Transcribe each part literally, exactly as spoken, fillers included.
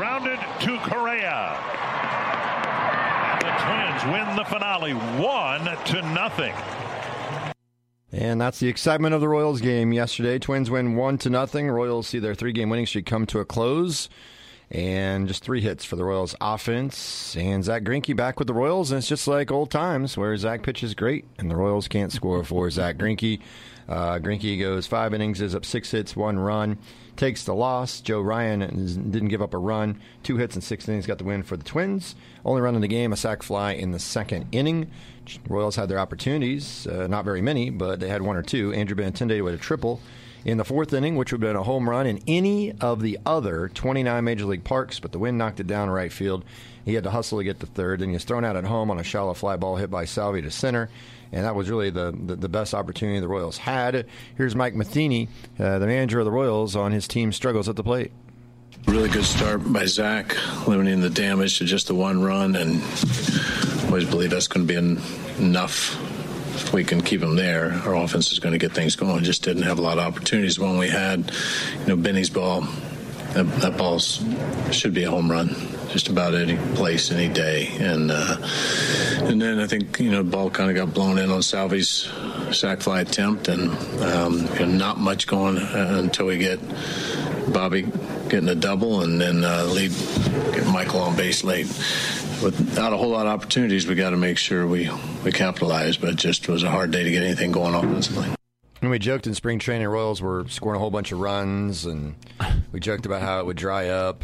Grounded to Correa. And the Twins win the finale one to nothing. And that's the excitement of the Royals game yesterday. Twins win one to nothing. Royals see their three-game winning streak come to a close. And just three hits for the Royals offense. And Zach Greinke back with the Royals. And it's just like old times where Zach pitches great and the Royals can't score for Zach Greinke. Uh, Greinke goes five innings, is up six hits, one run. Takes the loss. Joe Ryan didn't give up a run. Two hits and six innings, got the win for the Twins. Only run in the game, a sac fly in the second inning. Royals had their opportunities, uh, not very many, but they had one or two. Andrew Benintendi with a triple in the fourth inning, which would have been a home run in any of the other twenty-nine Major League parks, but the wind knocked it down right field. He had to hustle to get to third. Then he was thrown out at home on a shallow fly ball hit by Salvi to center, and that was really the, the, the best opportunity the Royals had. Here's Mike Matheny, uh, the manager of the Royals, on his team's struggles at the plate. Really good start by Zach, limiting the damage to just the one run, and always believe that's going to be en- enough. If we can keep him there, our offense is going to get things going. Just didn't have a lot of opportunities when we had, you know, Benny's ball. That, that ball should be a home run, just about any place, any day. And uh, and then I think, you know, the ball kind of got blown in on Salvi's sac fly attempt, and um, you know, not much going uh, until we get Bobby getting a double, and then uh, lead, get Michael on base late. Without a whole lot of opportunities, we got to make sure we, we capitalize, but it just was a hard day to get anything going offensively. And we joked in spring training, Royals were scoring a whole bunch of runs, and we joked about how it would dry up,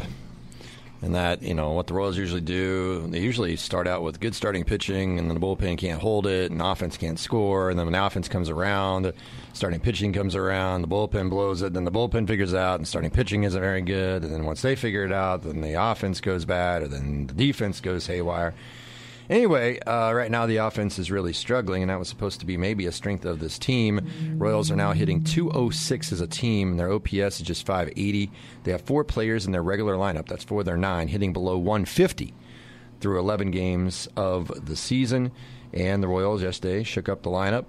and that, you know, what the Royals usually do, they usually start out with good starting pitching, and then the bullpen can't hold it, and offense can't score, and then when the offense comes around, starting pitching comes around, the bullpen blows it, then the bullpen figures out, and starting pitching isn't very good, and then once they figure it out, then the offense goes bad, or then the defense goes haywire. Anyway, uh, right now the offense is really struggling, and that was supposed to be maybe a strength of this team. Royals are now hitting two oh six as a team, and their O P S is just five eighty. They have four players in their regular lineup, that's four of their nine, hitting below one fifty through eleven games of the season. And the Royals yesterday shook up the lineup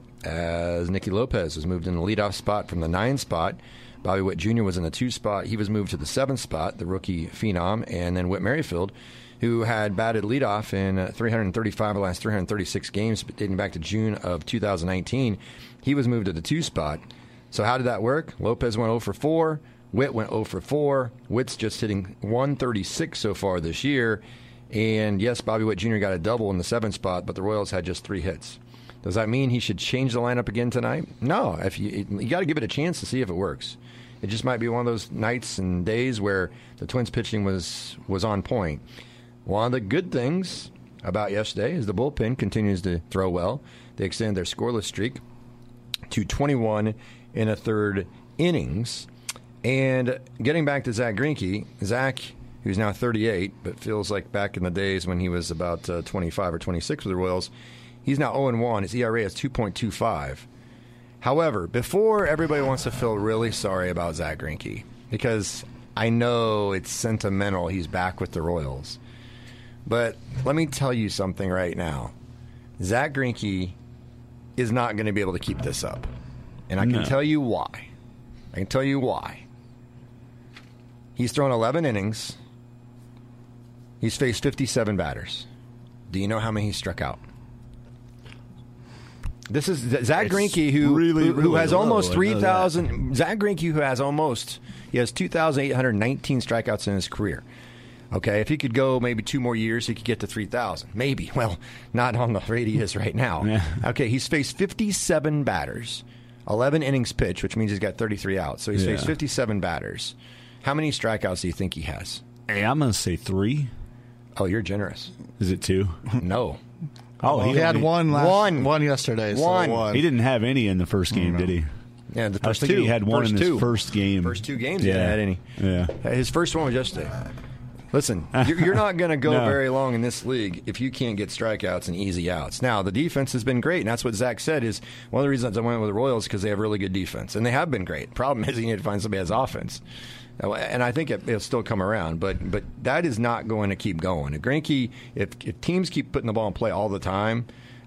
as Nicky Lopez was moved in the leadoff spot from the nine spot. Bobby Witt Junior was in the two spot. He was moved to the seventh spot, the rookie phenom, and then Whit Merrifield, who had batted leadoff in three hundred thirty-five of the last three hundred thirty-six games, dating back to June of two thousand nineteen. He was moved to the two spot. So how did that work? Lopez went oh for four. Witt went oh for four. Witt's just hitting one thirty-six so far this year. And yes, Bobby Witt Junior got a double in the seventh spot, but the Royals had just three hits. Does that mean he should change the lineup again tonight? No. If you you got to give it a chance to see if it works. It just might be one of those nights and days where the Twins pitching was was on point. One of the good things about yesterday is the bullpen continues to throw well. They extend their scoreless streak to twenty-one in a third innings. And getting back to Zach Greinke, Zach, who's now thirty-eight, but feels like back in the days when he was about uh, twenty-five or twenty-six with the Royals, he's now oh and one. His E R A is two point two five. However, before everybody wants to feel really sorry about Zach Greinke, because I know it's sentimental he's back with the Royals, but let me tell you something right now. Zach Greinke is not going to be able to keep this up. And I can no. tell you why. I can tell you why. He's thrown eleven innings. He's faced fifty-seven batters. Do you know how many he struck out? This is Zach it's Greinke, who, really, who, who really has low. almost three thousand. That. Zach Greinke, who has almost, he has two thousand eight hundred nineteen strikeouts in his career. Okay, if he could go maybe two more years, he could get to three thousand. Maybe. Well, not on the rate he is right now. Yeah. Okay, he's faced fifty-seven batters, eleven innings pitched, which means he's got thirty-three outs. So he's yeah. faced fifty-seven batters. How many strikeouts do you think he has? Hey, I'm going to say three. Oh, you're generous. Is it two? No. Oh, he, he had one last, one. one yesterday. So one. one. He didn't have any in the first game, did he? Yeah, the first I think two. he had one first in his two. first game. First two games yeah. he didn't had any. Yeah. His first one was yesterday. Listen, you're, you're not going to go no. very long in this league if you can't get strikeouts and easy outs. Now, the defense has been great, and that's what Zach said is one of the reasons I went with the Royals because they have really good defense, and they have been great. Problem is you need to find somebody who has offense. And I think it, it'll still come around, but but that is not going to keep going. Greinke, if, if teams keep putting the ball in play all the time,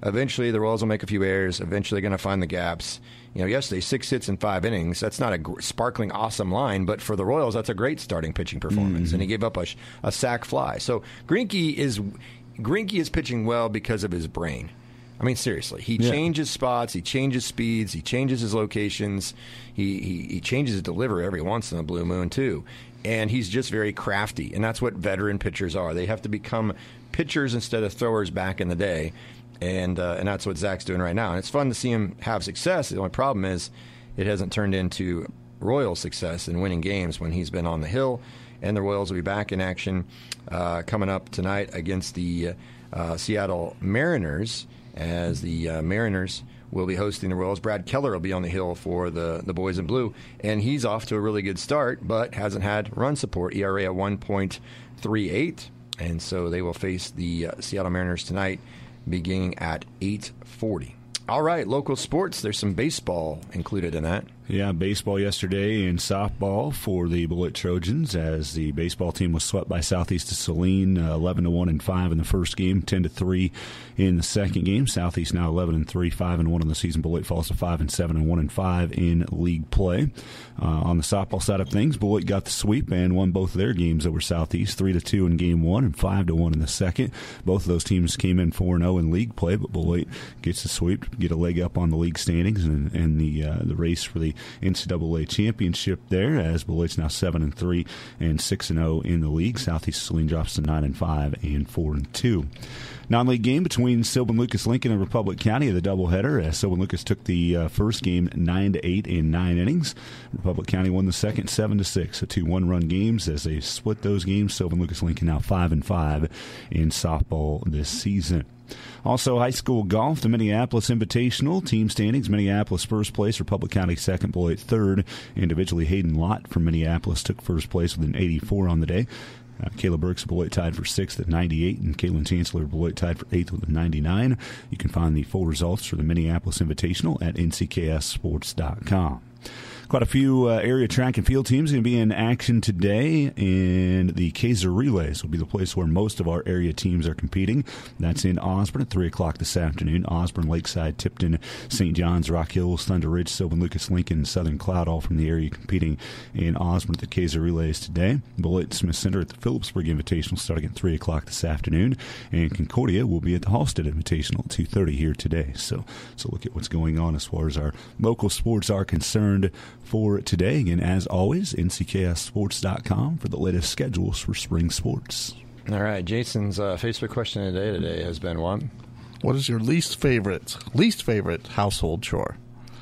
eventually the Royals will make a few errors. Eventually they're going to find the gaps. You know, yesterday, six hits in five innings. That's not a gr- sparkling, awesome line, but for the Royals, that's a great starting pitching performance. Mm-hmm. And he gave up a, sh- a sac fly. So Greinke is Greinke is pitching well because of his brain. I mean, seriously, he yeah. changes spots, he changes speeds, he changes his locations, he, he he changes his delivery every once in a blue moon, too. And he's just very crafty, and that's what veteran pitchers are. They have to become pitchers instead of throwers back in the day, and uh, and that's what Zach's doing right now. And it's fun to see him have success. The only problem is it hasn't turned into Royal success in winning games when he's been on the hill, and the Royals will be back in action uh, coming up tonight against the uh, Seattle Mariners, as the uh, Mariners will be hosting the Royals. Brad Keller will be on the hill for the, the Boys in Blue, and he's off to a really good start, but hasn't had run support, E R A at one point three eight, and so they will face the uh, Seattle Mariners tonight beginning at eight forty. All right, local sports, there's some baseball included in that. Yeah, baseball yesterday and softball for the Bullitt Trojans as the baseball team was swept by Southeast of Saline, uh, eleven to one and five in the first game, ten to three in the second game. Southeast now eleven and three, five and one in the season. Bullitt falls to five and seven and one and five in league play. Uh, on the softball side of things, Bullitt got the sweep and won both of their games over Southeast, three to two in game one and five to one in the second. Both of those teams came in four and oh in league play, but Bullitt gets the sweep, get a leg up on the league standings and, and the uh, the race for the N C double A championship there, as Bullitt's now seven and three and six and oh in the league. Southeast Saline drops to nine and five and four and two. Non-league game between Sylvan Lucas Lincoln and Republic County, the doubleheader. As Sylvan Lucas took the uh, first game nine to eight in nine innings. Republic County won the second seven to six. So two one-run games as they split those games. Sylvan Lucas Lincoln now five and five in softball this season. Also, high school golf, the Minneapolis Invitational. Team standings, Minneapolis first place, Republic County second, Bullitt third. Individually, Hayden Lott from Minneapolis took first place with an eighty-four on the day. Uh, Kayla Burks of Beloit tied for sixth at ninety-eight, and Caitlin Chancellor of Beloit tied for eighth with a ninety-nine. You can find the full results for the Minneapolis Invitational at N C K S sports dot com. Quite a few uh, area track and field teams going to be in action today, and the Kaiser Relays will be the place where most of our area teams are competing. That's in Osborne at three o'clock this afternoon. Osborne, Lakeside, Tipton, Saint John's, Rock Hills, Thunder Ridge, Sylvan Lucas, Lincoln, Southern Cloud, all from the area competing in Osborne at the Kaiser Relays today. Bullitt Smith Center at the Phillipsburg Invitational starting at three o'clock this afternoon, and Concordia will be at the Halstead Invitational at two thirty here today. So, so look at what's going on as far as our local sports are concerned for today. Again, as always, N C K S sports dot com for the latest schedules for spring sports. All right, Jason's uh, Facebook question of the day today has been what? What is your least favorite, least favorite household chore?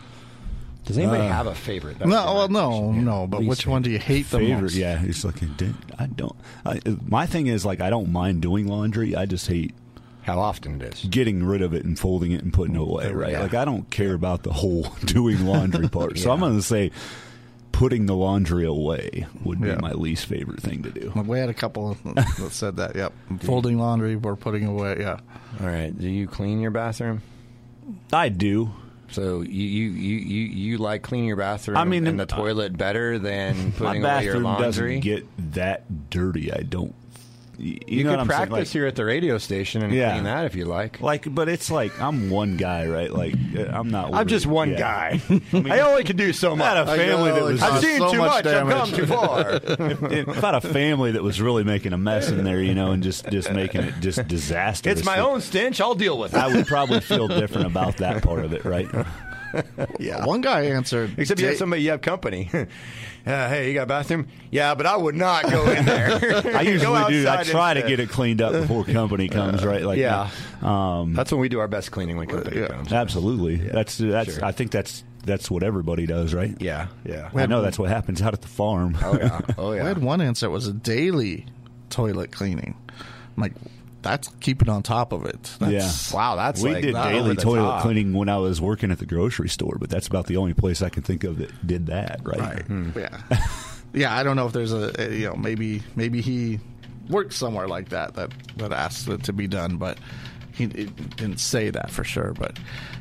Does anybody uh, have a favorite? That's no, well, no, yeah. no. But least which one do you hate the favorite, most? Yeah, it's like I don't. I, my thing is like I don't mind doing laundry. I just hate how often it is getting rid of it and folding it and putting it away, right? Yeah. Like, I don't care about the whole doing laundry part. yeah. So I'm going to say putting the laundry away would be yeah. my least favorite thing to do. We had a couple that said that, yep. Folding laundry or putting away, yeah. All right. Do you clean your bathroom? I do. So you you, you, you, you like cleaning your bathroom I mean, and the toilet better than putting my away your laundry? My bathroom doesn't get that dirty, I don't. You, you know could practice like, here at the radio station and yeah. clean that if you like. Like, but it's like I'm one guy, right? Like I'm not. I'm just one yeah. guy. I, mean, I only can do so much. I had a family that was. I've seen so too much. much I've come too far. if, if I had a family that was really making a mess in there, you know, and just, just making it just disastrous. It's my so own stench. I'll deal with it. I would probably feel different about that part of it, right? Yeah. One guy answered. Except you have somebody, you have company. Uh, hey, you got a bathroom? Yeah, but I would not go in there. I usually do. I try instead. to get it cleaned up before company comes, right? Like, yeah. Um, that's when we do our best cleaning when company yeah. comes. Absolutely. Yeah. That's that's. Sure. I think that's that's what everybody does, right? Yeah, yeah. I know that's what happens out at the farm. Oh yeah, oh yeah. We had one answer. It was a daily toilet cleaning. I'm like, that's keeping on top of it. That's, yeah. Wow, that's we like did not daily over the toilet top. cleaning when I was working at the grocery store, but that's about the only place I can think of that did that, right? Right. Hmm. Yeah. Yeah, I don't know if there's a, a you know maybe maybe he worked somewhere like that that that asked it to be done, but he it didn't say that for sure. But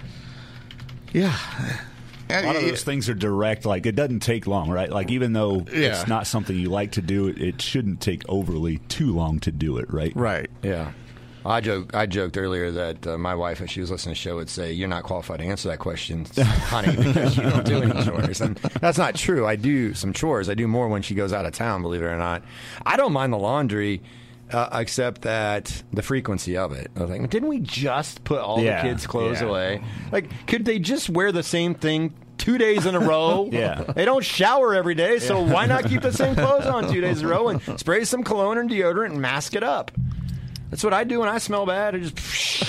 yeah. A lot of those things are direct. Like, it doesn't take long, right? Like, even though yeah. it's not something you like to do, it, it shouldn't take overly too long to do it, right? Right. Yeah. I joked, I joked earlier that uh, my wife, if she was listening to the show, would say, "You're not qualified to answer that question, honey, because you don't do any chores." And that's not true. I do some chores. I do more when she goes out of town, believe it or not. I don't mind the laundry, uh, except that the frequency of it. I was like, didn't we just put all yeah, the kids' clothes yeah. away? Like, could they just wear the same thing two days in a row? Yeah. They don't shower every day, so why not keep the same clothes on two days in a row and spray some cologne and deodorant and mask it up? That's what I do when I smell bad. I just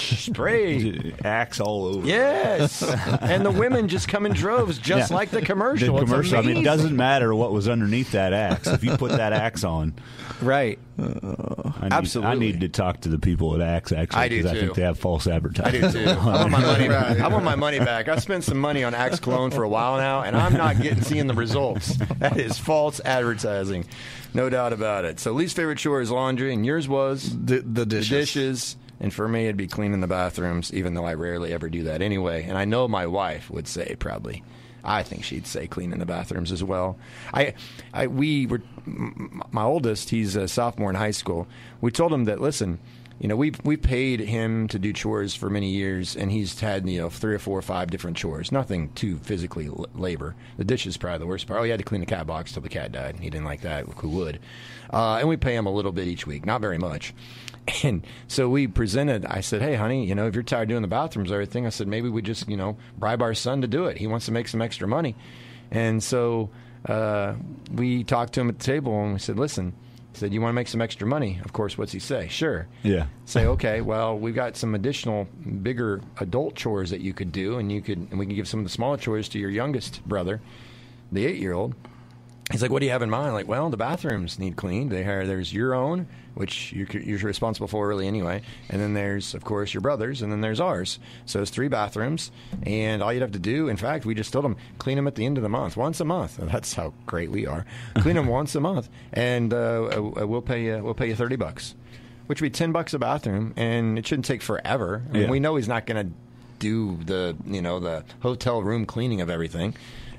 spray. Axe all over. Yes. And the women just come in droves, just Yeah. like the commercial. The It's commercial. I mean, it amazing. doesn't matter what was underneath that axe. If you put that axe on, Right. I need, Absolutely. I need to talk to the people at Axe actually I do, because I too. think they have false I advertising. do too. I want my money back. I want my money back. I spent some money on Axe cologne for a while now, and I'm not getting seeing the results. That is false advertising, no doubt about it. So, least favorite chore is laundry, and yours was The, the dishes. the dishes. And for me, it'd be cleaning the bathrooms, even though I rarely ever do that anyway. And I know my wife would say probably. I think she'd say cleaning the bathrooms as well. I, I, we were, m- my oldest, he's a sophomore in high school. We told him that, listen, you know, we've, we've paid him to do chores for many years, and he's had, you know, three or four or five different chores. Nothing too physically l- labor. The dish is probably the worst part. Oh, he had to clean the cat box till the cat died. He didn't like that. Who would? Uh, and we pay him a little bit each week. Not very much. And so we presented, I said, hey, honey, you know, if you're tired of doing the bathrooms and everything, I said, maybe we just, you know, bribe our son to do it. He wants to make some extra money. And so uh, we talked to him at the table and we said, listen, he said, you want to make some extra money? Of course, what's he say? Sure. Yeah. Say, okay, well, we've got some additional bigger adult chores that you could do, and you could, and we can give some of the smaller chores to your youngest brother, the eight-year-old. He's like, what do you have in mind? Like, well, the bathrooms need cleaned. They have, there's your own, which you're, you're responsible for really anyway. And then there's, of course, your brother's, and then there's ours. So it's three bathrooms, and all you'd have to do, in fact, we just told them, clean them at the end of the month, once a month. That's how great we are. Clean them once a month, and uh, we'll pay you, we'll pay you thirty bucks, which would be ten bucks a bathroom, and it shouldn't take forever. I mean, Yeah. we know he's not going to do the, you know, the hotel room cleaning of everything.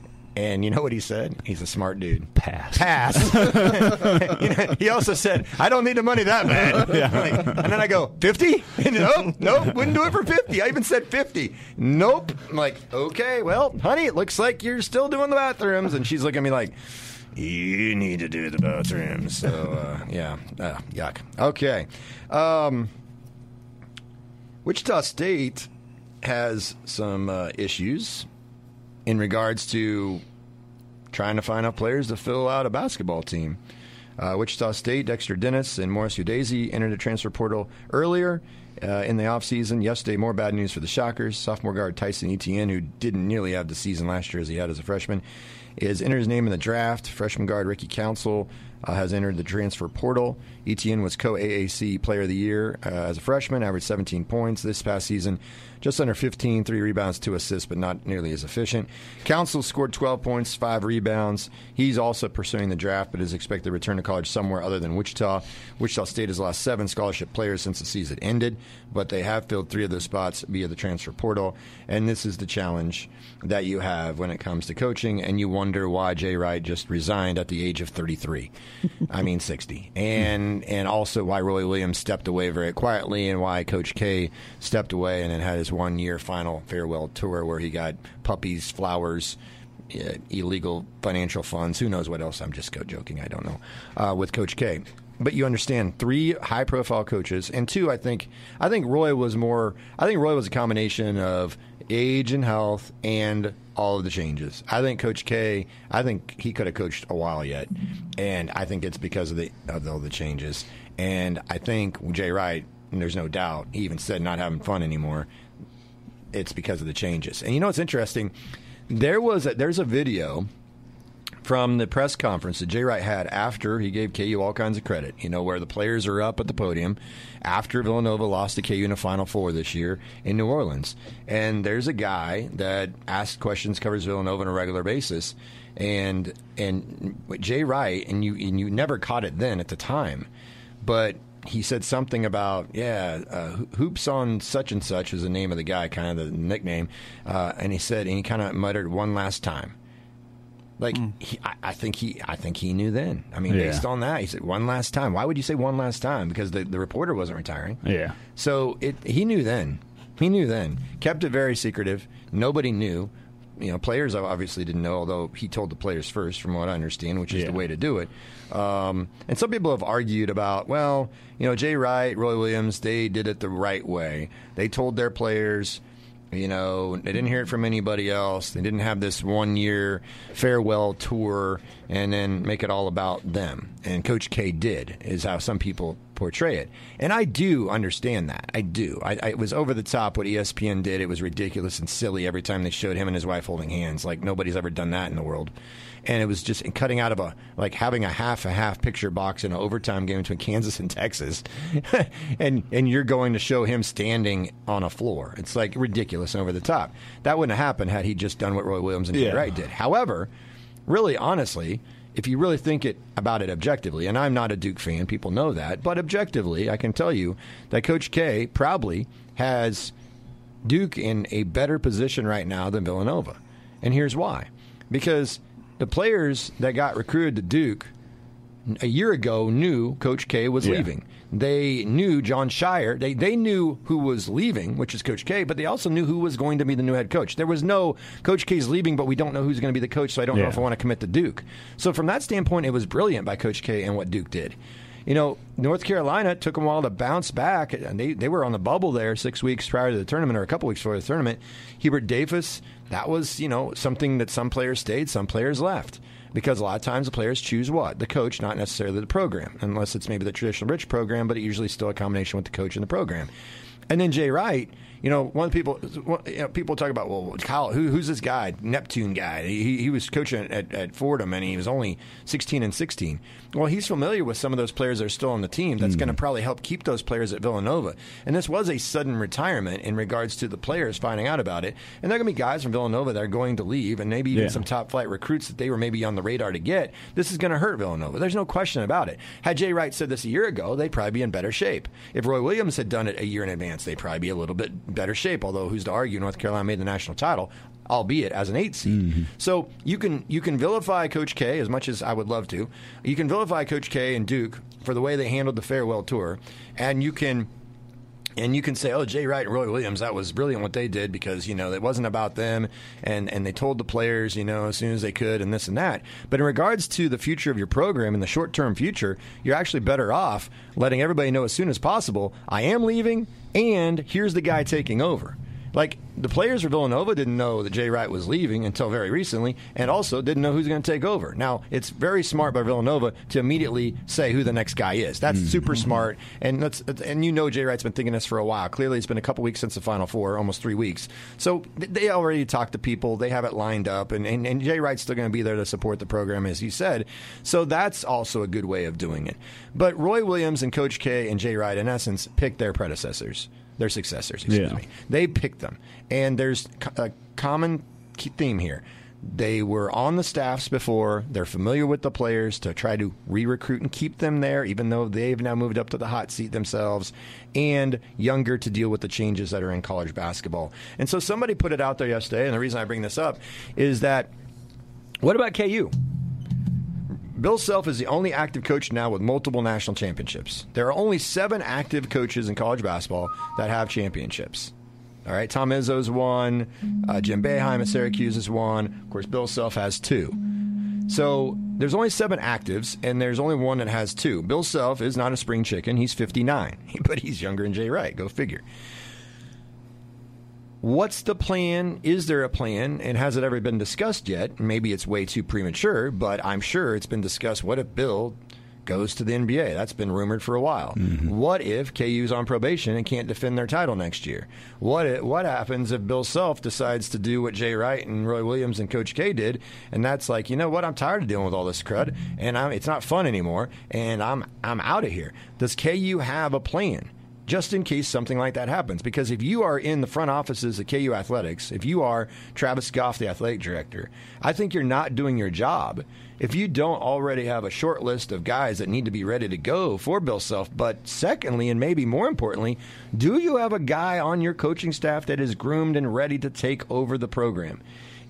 And you know what he said? He's a smart dude. Pass. Pass. You know, he also said, I don't need the money that bad. Like, and then I go, fifty? Nope, nope, wouldn't do it for fifty. I even said fifty. Nope. I'm like, okay, well, honey, it looks like you're still doing the bathrooms. And she's looking at me like, you need to do the bathrooms. So, uh, yeah, uh, yuck. Okay. Um, Wichita State has some uh, issues in regards to trying to find out players to fill out a basketball team. Uh, Wichita State, Dexter Dennis, and Morris Udeze entered the transfer portal earlier uh, in the offseason. Yesterday, more bad news for the Shockers. Sophomore guard Tyson Etienne, who didn't nearly have the season last year as he had as a freshman, is entered his name in the draft. Freshman guard Ricky Council uh, has entered the transfer portal. Etienne was co-A A C Player of the Year uh, as a freshman, averaged seventeen points this past season, just under fifteen, three rebounds, two assists, but not nearly as efficient. Council scored twelve points, five rebounds. He's also pursuing the draft, but is expected to return to college somewhere other than Wichita. Wichita State has lost seven scholarship players since the season ended, but they have filled three of those spots via the transfer portal, and this is the challenge that you have when it comes to coaching, and you wonder why Jay Wright just resigned at the age of thirty-three. I mean sixty. And and also why Roy Williams stepped away very quietly, and why Coach K stepped away and then had his one-year final farewell tour where he got puppies, flowers, uh, illegal financial funds. Who knows what else? I'm just joking. I don't know. Uh, with Coach K. But you understand, three high-profile coaches, and two, I think, I think Roy was more. I think Roy was a combination of age and health and all of the changes. I think Coach K. I think he could have coached a while yet, and I think it's because of the of all the changes. And I think Jay Wright, and there's no doubt, he even said not having fun anymore. It's because of the changes. And you know what's interesting? There was a, there's a video from the press conference that Jay Wright had after he gave K U all kinds of credit, you know, where the players are up at the podium after Villanova lost to K U in the Final Four this year in New Orleans. And there's a guy that asks questions, covers Villanova on a regular basis, and and Jay Wright, and you and you never caught it then at the time, but he said something about, yeah, uh, hoops on such and such was the name of the guy, kind of the nickname, uh, and he said, and he kind of muttered one last time. Like mm. he, I, I think he, I think he knew then. I mean, yeah. based on that, he said one last time. Why would you say one last time? Because the, the reporter wasn't retiring. Yeah. So it, he knew then. He knew then. Kept it very secretive. Nobody knew. You know, players obviously didn't know, although he told the players first, from what I understand, which is yeah. the way to do it. Um, and some people have argued about, well, you know, Jay Wright, Roy Williams, they did it the right way. They told their players, you know, they didn't hear it from anybody else. They didn't have this one-year farewell tour and then make it all about them. And Coach K did, is how some people portray it. And I do understand that. I do. I, I, it was over the top what E S P N did. It was ridiculous and silly every time they showed him and his wife holding hands. Like, nobody's ever done that in the world. And it was just cutting out of a, like having a half a half picture box in an overtime game between Kansas and Texas. and and you're going to show him standing on a floor. It's like ridiculous and over the top. That wouldn't have happened had he just done what Roy Williams and Jay yeah. Wright did. However, really, honestly, if you really think it about it objectively, and I'm not a Duke fan, people know that, but objectively, I can tell you that Coach K probably has Duke in a better position right now than Villanova. And here's why. Because the players that got recruited to Duke a year ago knew Coach K was yeah. leaving. They knew John Shire. They they knew who was leaving, which is Coach K, but they also knew who was going to be the new head coach. There was no Coach K's leaving, but we don't know who's going to be the coach, so I don't yeah. know if I want to commit to Duke. So from that standpoint, it was brilliant by Coach K and what Duke did. You know, North Carolina took them a while to bounce back, and they, they were on the bubble there six weeks prior to the tournament, or a couple weeks before the tournament. Hubert Davis, that was, you know, something that some players stayed, some players left. Because a lot of times the players choose what? The coach, not necessarily the program, unless it's maybe the traditional rich program, but it usually still a combination with the coach and the program. And then Jay Wright, you know, one people you know, people talk about, well, Kyle, who, who's this guy, Neptune guy? He, he was coaching at, at Fordham, and he was only sixteen and sixteen. Well, he's familiar with some of those players that are still on the team. That's mm. going to probably help keep those players at Villanova. And this was a sudden retirement in regards to the players finding out about it. And there are going to be guys from Villanova that are going to leave, and maybe even yeah. some top-flight recruits that they were maybe on the radar to get. This is going to hurt Villanova. There's no question about it. Had Jay Wright said this a year ago, they'd probably be in better shape. If Roy Williams had done it a year in advance, they'd probably be a little bit better shape, although who's to argue North Carolina made the national title, albeit as an eight seed. Mm-hmm. So you can you can vilify Coach K as much as I would love to. You can vilify Coach K and Duke for the way they handled the farewell tour, and you can and you can say, oh, Jay Wright and Roy Williams, that was brilliant what they did because, you know, it wasn't about them, and, and they told the players, you know, as soon as they could and this and that. But in regards to the future of your program and the short-term future, you're actually better off letting everybody know as soon as possible, I am leaving, and here's the guy taking over. Like, the players for Villanova didn't know that Jay Wright was leaving until very recently, and also didn't know who's going to take over. Now, it's very smart by Villanova to immediately say who the next guy is. That's mm-hmm. super smart, and that's and you know Jay Wright's been thinking this for a while. Clearly, it's been a couple weeks since the Final Four, almost three weeks. So they already talked to people. They have it lined up, and, and, and Jay Wright's still going to be there to support the program, as he said. So that's also a good way of doing it. But Roy Williams and Coach K and Jay Wright, in essence, picked their predecessors. Their successors, excuse yeah. me. They picked them. And there's a common theme here. They were on the staffs before. They're familiar with the players to try to re-recruit and keep them there, even though they've now moved up to the hot seat themselves, and younger to deal with the changes that are in college basketball. And so somebody put it out there yesterday, and the reason I bring this up is that, what about K U? Bill Self is the only active coach now with multiple national championships. There are only seven active coaches in college basketball that have championships. All right, Tom Izzo's one. Uh, Jim Boeheim at Syracuse is one. Of course, Bill Self has two. So there's only seven actives, and there's only one that has two. Bill Self is not a spring chicken. He's fifty-nine, but he's younger than Jay Wright. Go figure. What's the plan? Is there a plan? And has it ever been discussed yet? Maybe it's way too premature, but I'm sure it's been discussed. What if Bill goes to the N B A? That's been rumored for a while. Mm-hmm. What if K U's on probation and can't defend their title next year? What if, what happens if Bill Self decides to do what Jay Wright and Roy Williams and Coach K did, and that's like, you know what, I'm tired of dealing with all this crud, and I'm, it's not fun anymore, and I'm I'm out of here. Does K U have a plan? Just in case something like that happens. Because if you are in the front offices of K U Athletics, if you are Travis Goff, the athletic director, I think you're not doing your job if you don't already have a short list of guys that need to be ready to go for Bill Self. But secondly, and maybe more importantly, do you have a guy on your coaching staff that is groomed and ready to take over the program?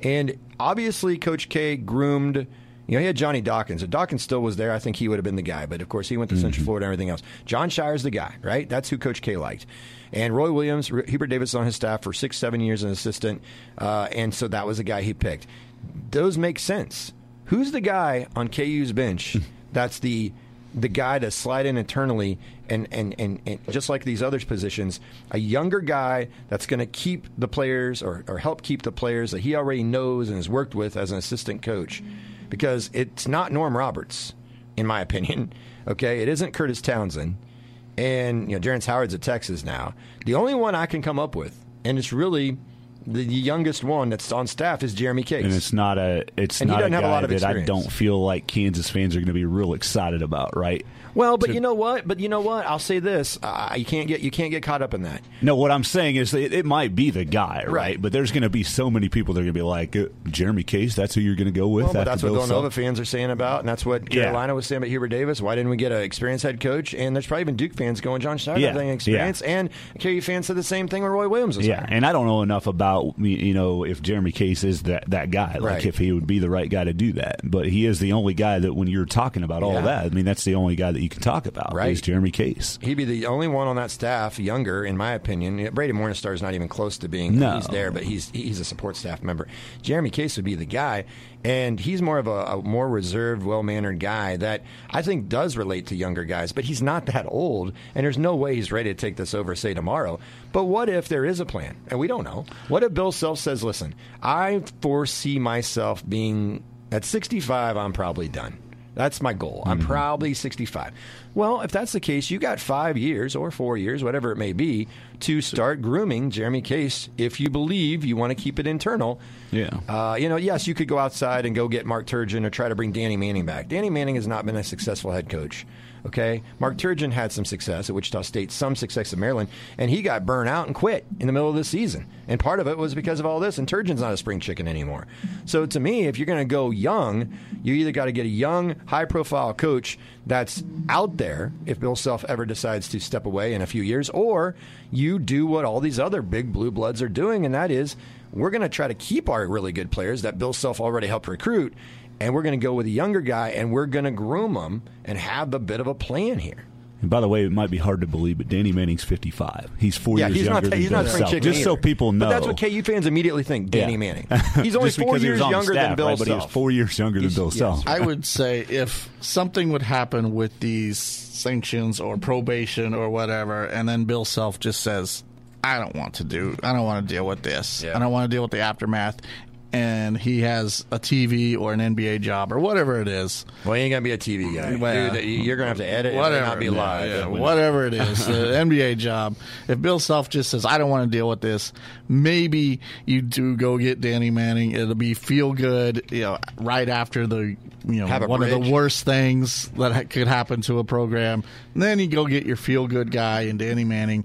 And obviously, Coach K groomed, you know, he had Johnny Dawkins. If Dawkins still was there, I think he would have been the guy. But, of course, he went to mm-hmm. Central Florida and everything else. John Shire's the guy, right? That's who Coach K liked. And Roy Williams, Hubert Davis on his staff for six, seven years as an assistant. Uh, and so that was the guy he picked. Those make sense. Who's the guy on K U's bench that's the the guy to slide in internally and, and, and, and just like these other positions, a younger guy that's going to keep the players or, or help keep the players that he already knows and has worked with as an assistant coach? Because it's not Norm Roberts, in my opinion. Okay, it isn't Curtis Townsend. And, you know, Jerrance Howard's at Texas now. The only one I can come up with, and it's really the youngest one that's on staff, is Jeremy Case. And it's not a it's and not he a doesn't guy have a lot of that experience. I don't feel like Kansas fans are going to be real excited about, right? Well, but to, you know what? But you know what? I'll say this: uh, you can't get you can't get caught up in that. No, what I'm saying is it, it might be the guy, right? Right. But there's going to be so many people that are going to be like, uh, Jeremy Case, that's who you're going to go with. Well, but that's what Bill Villanova Self? fans are saying about, and that's what Carolina yeah. was saying about Hubert Davis. Why didn't we get an experienced head coach? And there's probably even Duke fans going, John Schneider yeah. having experience, yeah. and K U fans said the same thing when Roy Williams was yeah. there. And I don't know enough about you know if Jeremy Case is that that guy, like right. if he would be the right guy to do that. But he is the only guy that when you're talking about all yeah. that, I mean, that's the only guy that you can talk about. Right. Is Jeremy Case. He'd be the only one on that staff, younger, in my opinion. Brady Morningstar is not even close to being no. he's there, but he's he's a support staff member. Jeremy Case would be the guy, and he's more of a, a more reserved, well-mannered guy that I think does relate to younger guys, but he's not that old, and there's no way he's ready to take this over, say, tomorrow. But what if there is a plan? And we don't know. What if Bill Self says, listen, I foresee myself being, at sixty-five, I'm probably done. That's my goal. I'm mm-hmm. probably sixty-five. Well, if that's the case, you got five years or four years, whatever it may be, to start grooming Jeremy Case if you believe you want to keep it internal. Yeah. Uh, you know, yes, you could go outside and go get Mark Turgeon or try to bring Danny Manning back. Danny Manning has not been a successful head coach. Okay, Mark Turgeon had some success at Wichita State, some success at Maryland, and he got burnt out and quit in the middle of the season. And part of it was because of all this, and Turgeon's not a spring chicken anymore. So to me, if you're going to go young, you either got to get a young, high-profile coach that's out there, if Bill Self ever decides to step away in a few years, or you do what all these other big blue bloods are doing, and that is we're going to try to keep our really good players that Bill Self already helped recruit, and we're going to go with a younger guy, and we're going to groom them and have a bit of a plan here. And by the way, it might be hard to believe, but Danny Manning's fifty-five. He's four yeah, years he's younger not, than he's Bill not Self. Just either. so people know. But that's what K U fans immediately think, Danny yeah. Manning. He's only four years he younger staff, than Bill right? Self. But he's four years younger he's, than Bill yes. Self. I would say if something would happen with these sanctions or probation or whatever, and then Bill Self just says, I don't want to do, I don't want to deal with this. Yeah. I don't want to deal with the aftermath. And he has a T V or an N B A job or whatever it is. Well, he ain't going to be a T V guy. Well, Dude, you're going to have to edit whatever, and not be live. Yeah, yeah, whatever it is, the N B A job. If Bill Self just says, I don't want to deal with this, maybe you do go get Danny Manning. It'll be feel good, you know, right after the, you know, Have a one bridge. of the worst things that ha- could happen to a program. And then you go get your feel good guy and Danny Manning.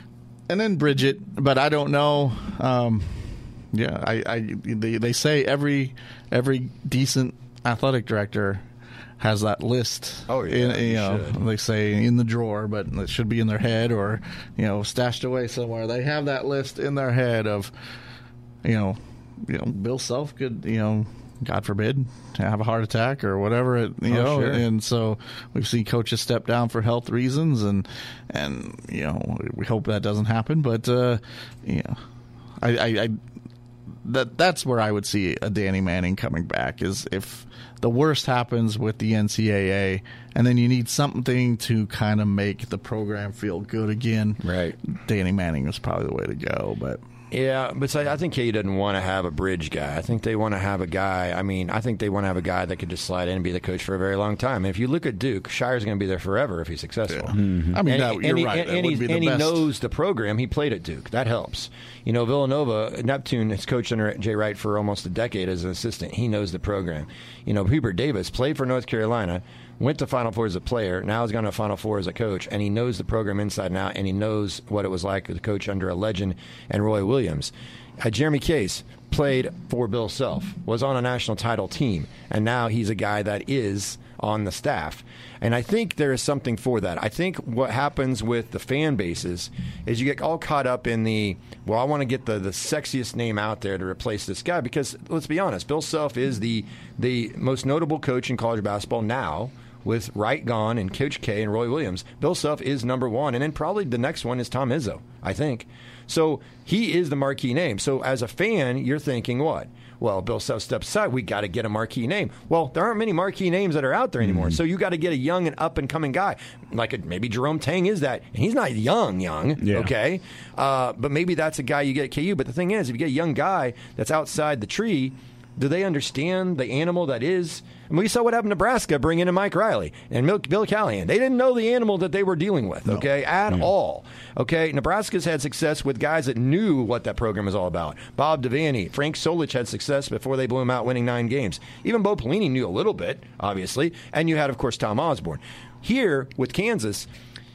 And then Bridget, but I don't know. Um, Yeah, I, I they, they say every every decent athletic director has that list. Oh yeah, in, you know, should. they say in the drawer, but it should be in their head or you know stashed away somewhere. They have that list in their head of, you know, you know, Bill Self could you know, God forbid, have a heart attack or whatever. It, you oh, know, sure. and so we've seen coaches step down for health reasons, and and you know we hope that doesn't happen. But uh, you know, I. I, I That that's where I would see a Danny Manning coming back is if the worst happens with the N C double A and then you need something to kind of make the program feel good again. Right. Danny Manning was probably the way to go, but Yeah, but I think K U doesn't want to have a bridge guy. I think they want to have a guy. I mean, I think they want to have a guy that could just slide in and be the coach for a very long time. And if you look at Duke, Shire's going to be there forever if he's successful. Yeah. Mm-hmm. I mean, and, that, you're and he, right. And, that and, would he's, be the and he best. knows the program. He played at Duke. That helps. You know, Villanova, Neptune has coached under Jay Wright for almost a decade as an assistant. He knows the program. You know, Hubert Davis played for North Carolina, went to Final Four as a player, now has gone to Final Four as a coach, and he knows the program inside and out, and he knows what it was like to coach under a legend and Roy Williams. Uh, Jeremy Case played for Bill Self, was on a national title team, and now he's a guy that is on the staff. And I think there is something for that. I think what happens with the fan bases is you get all caught up in the, well, I want to get the, the sexiest name out there to replace this guy because, let's be honest, Bill Self is the the most notable coach in college basketball now. With Wright gone and Coach K and Roy Williams, Bill Self is number one, and then probably the next one is Tom Izzo, I think. So he is the marquee name. So as a fan, you're thinking what? Well, Bill Self steps aside. We got to get a marquee name. Well, there aren't many marquee names that are out there anymore. Mm-hmm. So you got to get a young and up and coming guy, like a, maybe Jerome Tang is that, and he's not young, young. Yeah. Okay, uh, but maybe that's a guy you get at K U. But the thing is, if you get a young guy that's outside the tree, do they understand the animal that is? And we saw what happened in Nebraska bringing in Mike Riley and Bill Callahan. They didn't know the animal that they were dealing with, okay, no. at yeah. all. Okay, Nebraska's had success with guys that knew what that program was all about. Bob Devaney, Frank Solich had success before they blew him out winning nine games. Even Bo Pelini knew a little bit, obviously. And you had, of course, Tom Osborne. Here, with Kansas,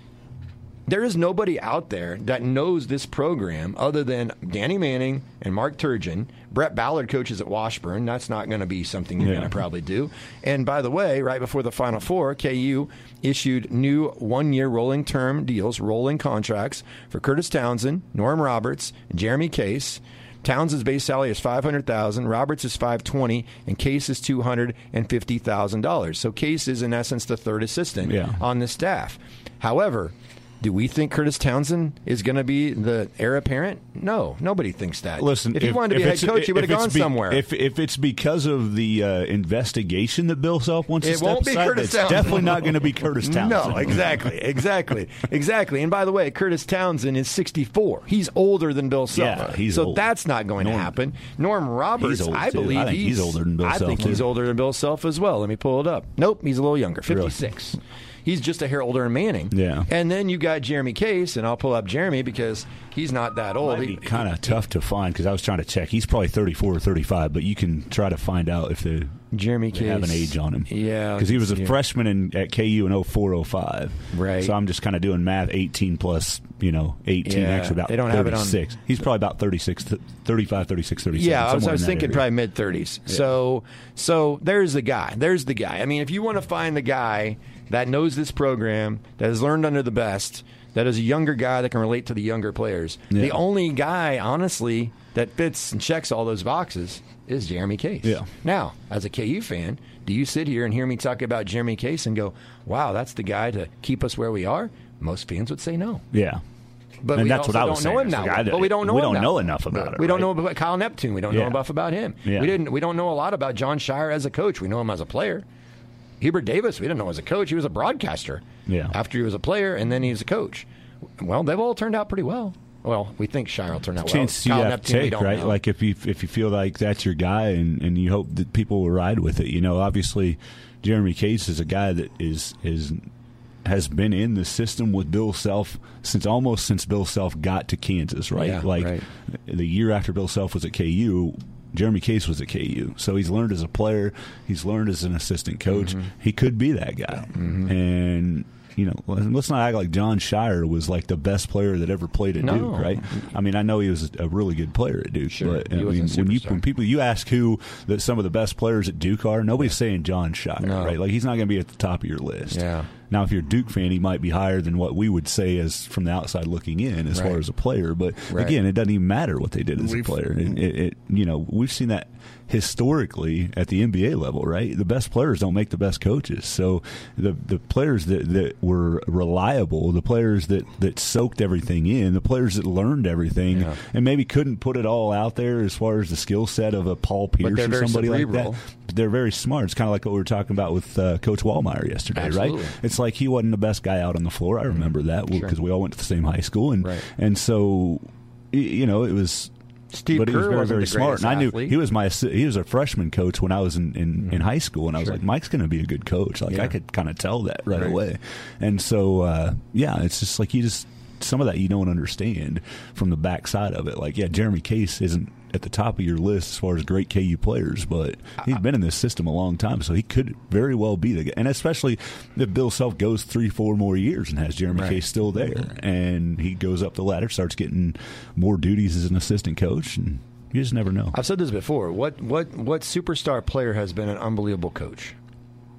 there is nobody out there that knows this program other than Danny Manning and Mark Turgeon. Brett Ballard coaches at Washburn. That's not going to be something you're yeah. going to probably do. And by the way, right before the Final Four, K U issued new one-year rolling term deals, rolling contracts for Curtis Townsend, Norm Roberts, and Jeremy Case. Townsend's base salary is five hundred thousand dollars, Roberts is five hundred twenty thousand dollars, and Case is two hundred fifty thousand dollars. So Case is, in essence, the third assistant yeah. on the staff. However, do we think Curtis Townsend is going to be the heir apparent? No, nobody thinks that. Listen, if he if, wanted to be head coach, he would have gone be, somewhere. If if it's because of the uh, investigation that Bill Self wants it to step won't be aside, Curtis it's Townsend. definitely not going to be Curtis Townsend. No, exactly, exactly, exactly. And by the way, Curtis Townsend is sixty-four. He's older than Bill Self. Yeah, he's so old. that's not going Norm, to happen. Norm Roberts, I too. believe I think he's, he's older than Bill I Self. think too. he's older than Bill Self as well. Let me pull it up. Nope, he's a little younger, fifty-six. Really? He's just a hair older than Manning. Yeah. And then you got Jeremy Case, and I'll pull up Jeremy because he's not that old. Might be kind of tough to find because I was trying to check. He's probably thirty-four or thirty-five, but you can try to find out if they, Jeremy they Case have an age on him. Yeah. Because he was a yeah. freshman in, at K U in oh four oh five. Right. So I'm just kind of doing math, eighteen plus, you know, eighteen, yeah. actually about they don't thirty-six. Have it on. He's probably about thirty-six, thirty-five, thirty-six, thirty-seven. Yeah, I was, I was in thinking area. probably mid-thirties. Yeah. So, so there's the guy. There's the guy. I mean, if you want to find the guy that knows this program, that has learned under the best, that is a younger guy that can relate to the younger players, yeah. the only guy, honestly, that fits and checks all those boxes is Jeremy Case. Yeah. Now, as a K U fan, do you sit here and hear me talk about Jeremy Case and go, wow, that's the guy to keep us where we are? Most fans would say no. Yeah. But and we that's also what I don't was know saying. him now. Like, but we don't know we him don't now. know enough about it. We don't right? know about Kyle Neptune. We don't yeah. know enough about him. Yeah. We didn't. We don't know a lot about John Shire as a coach. We know him as a player. Hubert Davis, we didn't know as a coach. He was a broadcaster. Yeah. After he was a player, and then he was a coach. Well, they've all turned out pretty well. Well, we think Shire will turn out well. Chance you Kyle have Neptune, to take, right? Know. Like if you if you feel like that's your guy, and, and you hope that people will ride with it. You know, obviously, Jeremy Case is a guy that is is has been in the system with Bill Self since almost since Bill Self got to Kansas, right? Yeah, like right. the year after Bill Self was at K U. Jeremy Case was at K U, so he's learned as a player. He's learned as an assistant coach. Mm-hmm. He could be that guy, mm-hmm. and you know, let's not act like John Shire was like the best player that ever played at no. Duke, right? I mean, I know he was a really good player at Duke, sure. but he I was mean, a when you superstar. when people you ask who that some of the best players at Duke are, nobody's saying John Shire, no. right? Like he's not going to be at the top of your list. Yeah. Now, if you're a Duke fan, he might be higher than what we would say as from the outside looking in, as right. far as a player. But right. again, it doesn't even matter what they did as We've, a player. It, it, it, you know, we've seen that historically at the N B A level, right? The best players don't make the best coaches. So the the players that, that were reliable, the players that, that soaked everything in, the players that learned everything, yeah. and maybe couldn't put it all out there as far as the skill set of a Paul Pierce or somebody cerebral. like that. They're very smart. It's kind of like what we were talking about with uh, Coach Wallmeyer yesterday, Absolutely. right? It's like he wasn't the best guy out on the floor. I remember that because sure. we all went to the same high school, and right. and so you know it was. Steve but he was Kerr very, very smart, and I knew athlete. he was my he was a freshman coach when I was in, in, mm-hmm. in high school, and I was sure. like, Mike's going to be a good coach. Like yeah. I could kind of tell that right, right. away, and so uh, yeah, it's just like you just some of that you don't understand from the backside of it. Like yeah, Jeremy Case isn't at the top of your list as far as great K U players, but he's been in this system a long time, so he could very well be the guy. And especially if Bill Self goes three, four more years and has Jeremy right. Case still there, and he goes up the ladder, starts getting more duties as an assistant coach, and you just never know. I've said this before. What what what superstar player has been an unbelievable coach?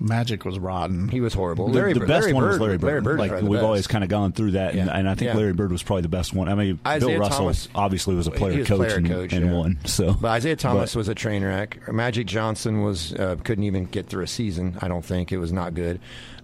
Magic was rotten. He was horrible. The, Larry, the best Larry one Bird, was Larry Bird. Larry Bird like was the we've best. always kind of gone through that, and, Yeah. and I think Yeah. Larry Bird was probably the best one. I mean, Isaiah Bill Russell Thomas- obviously was a player He was coach, player and, coach, and yeah. won. So, But Isaiah Thomas but- was a train wreck. Magic Johnson was uh, couldn't even get through a season. I don't think it was not good.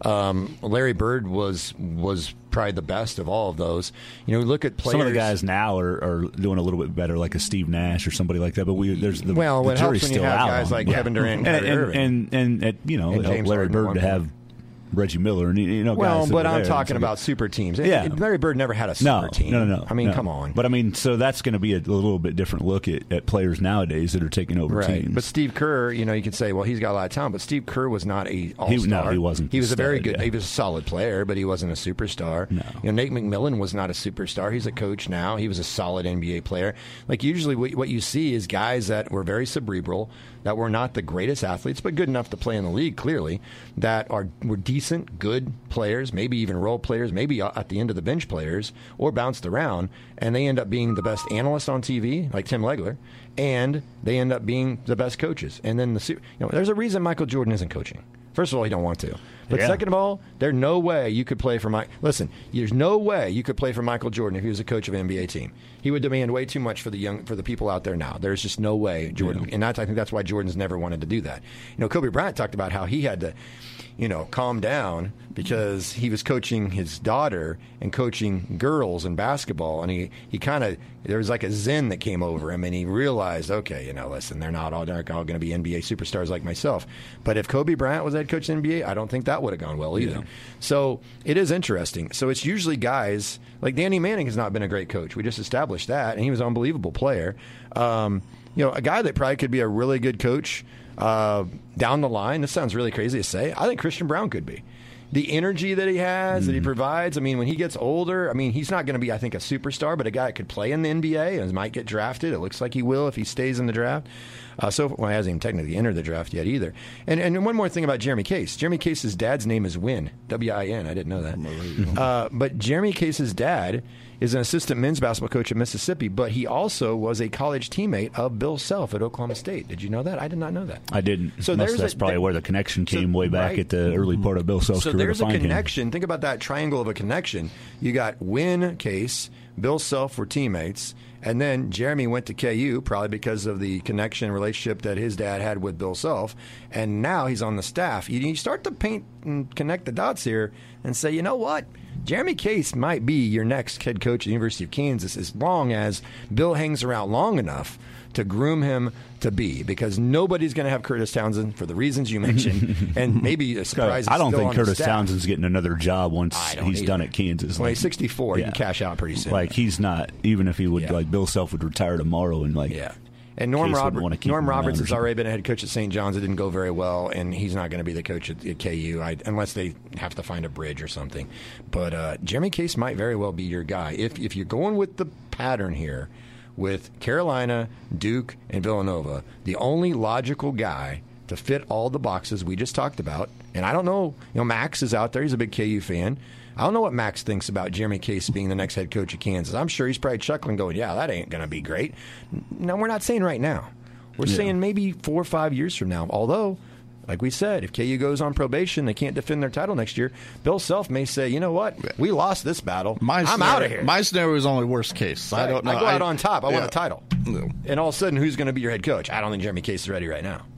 Um, Larry Bird was was probably the best of all of those. You know, look at players. Some of the guys now are, are doing a little bit better, like a Steve Nash or somebody like that. But we there's the, Well, the it helps jury's when you still have out guys on like them. Kevin Durant and and, Kyrie and, Irving. and, and, and you know, And it helped James Larry Harden at Bird one to point. have Reggie Miller and you know guys. Well, that but were I'm there. talking So- about super teams. Yeah. Larry Bird never had a No, super team. no, no, no. I mean, no. come on. But I mean, so that's going to be a, a little bit different look at, at players nowadays that are taking over Right, teams. but Steve Kerr, you know, you could say, well, he's got a lot of talent, but Steve Kerr was not a all-star. no, he wasn't He was the a very stud, good. yeah. He was a solid player, but he wasn't a superstar. No. You know, Nate McMillan was not a superstar. He's a coach now. He was a solid N B A player. Like usually, what, what you see is guys that were very cerebral, that were not the greatest athletes, but good enough to play in the league. Clearly, that are were decent, good players, maybe even role players, maybe at the end of the bench players, or bounced around, and they end up being the best analysts on T V, like Tim Legler, and they end up being the best coaches. And then the su- you know, there's a reason Michael Jordan isn't coaching. First of all, he don't want to. But Yeah. second of all, there's no way you could play for Mike. Listen, there's no way you could play for Michael Jordan if he was a coach of an N B A team. He would demand way too much for the young for the people out there now. There's just no way Jordan, Yeah. and that's, I think that's why Jordan's never wanted to do that. You know, Kobe Bryant talked about how he had to, you know, calm down because he was coaching his daughter and coaching girls in basketball, and he, he kind of there was like a zen that came over him, and he realized, okay, you know, listen, they're not all they're all going to be N B A superstars like myself. But if Kobe Bryant was head coach in the N B A, I don't think that would have gone well either. Yeah. So it is interesting. So it's usually guys like Danny Manning has not been a great coach. We just established that, and he was an unbelievable player. Um, you know, a guy that probably could be a really good coach uh, down the line. This sounds really crazy to say. I think Christian Brown could be. The energy that he has, mm-hmm. that he provides. I mean, when he gets older, I mean, he's not going to be, I think, a superstar, but a guy that could play in the N B A and might get drafted. It looks like he will if he stays in the draft. Uh, so, well, he hasn't even technically entered the draft yet either. And and one more thing about Jeremy Case. Jeremy Case's dad's name is Win, W I N. I didn't know that. Uh, but Jeremy Case's dad is an assistant men's basketball coach at Mississippi, but he also was a college teammate of Bill Self at Oklahoma State. Did you know that? I did not know that. I didn't. So Must- there's that's a- probably there- where the connection came so- way back right. at the early part of Bill Self's So career there's to a find him. connection. Think about that triangle of a connection. You got Win Case, Bill Self were teammates, and then Jeremy went to K U probably because of the connection relationship that his dad had with Bill Self, and now he's on the staff. You, you start to paint and connect the dots here and say, you know what? Jeremy Case might be your next head coach at the University of Kansas as long as Bill hangs around long enough to groom him to be, because nobody's going to have Curtis Townsend for the reasons you mentioned, and maybe a surprise. I don't still think on the Curtis staff. Townsend's getting another job once I don't he's either. done at Kansas. Well, Like, he's sixty-four. He yeah. can cash out pretty soon. Like he's not, even if he would, Yeah. like Bill Self would retire tomorrow and like, yeah. And Norm, Case wouldn't Robert, wanna keep Norm him around Roberts or has something. already been a head coach at Saint John's. It didn't go very well, and he's not going to be the coach at, at K U I, unless they have to find a bridge or something. But uh, Jeremy Case might very well be your guy. If if you're going with the pattern here with Carolina, Duke, and Villanova, the only logical guy to fit all the boxes we just talked about, and I don't know, you know, Max is out there. He's a big K U fan. I don't know what Max thinks about Jeremy Case being the next head coach of Kansas. I'm sure he's probably chuckling, going, yeah, that ain't going to be great. No, we're not saying right now. We're Yeah. saying maybe four or five years from now. Although, like we said, if K U goes on probation, they can't defend their title next year. Bill Self may say, you know what? We lost this battle. My I'm scenario- out of here. My scenario is only worst case. I Right. don't know. I go out on top. I want yeah. a title. No. And all of a sudden, who's going to be your head coach? I don't think Jeremy Case is ready right now.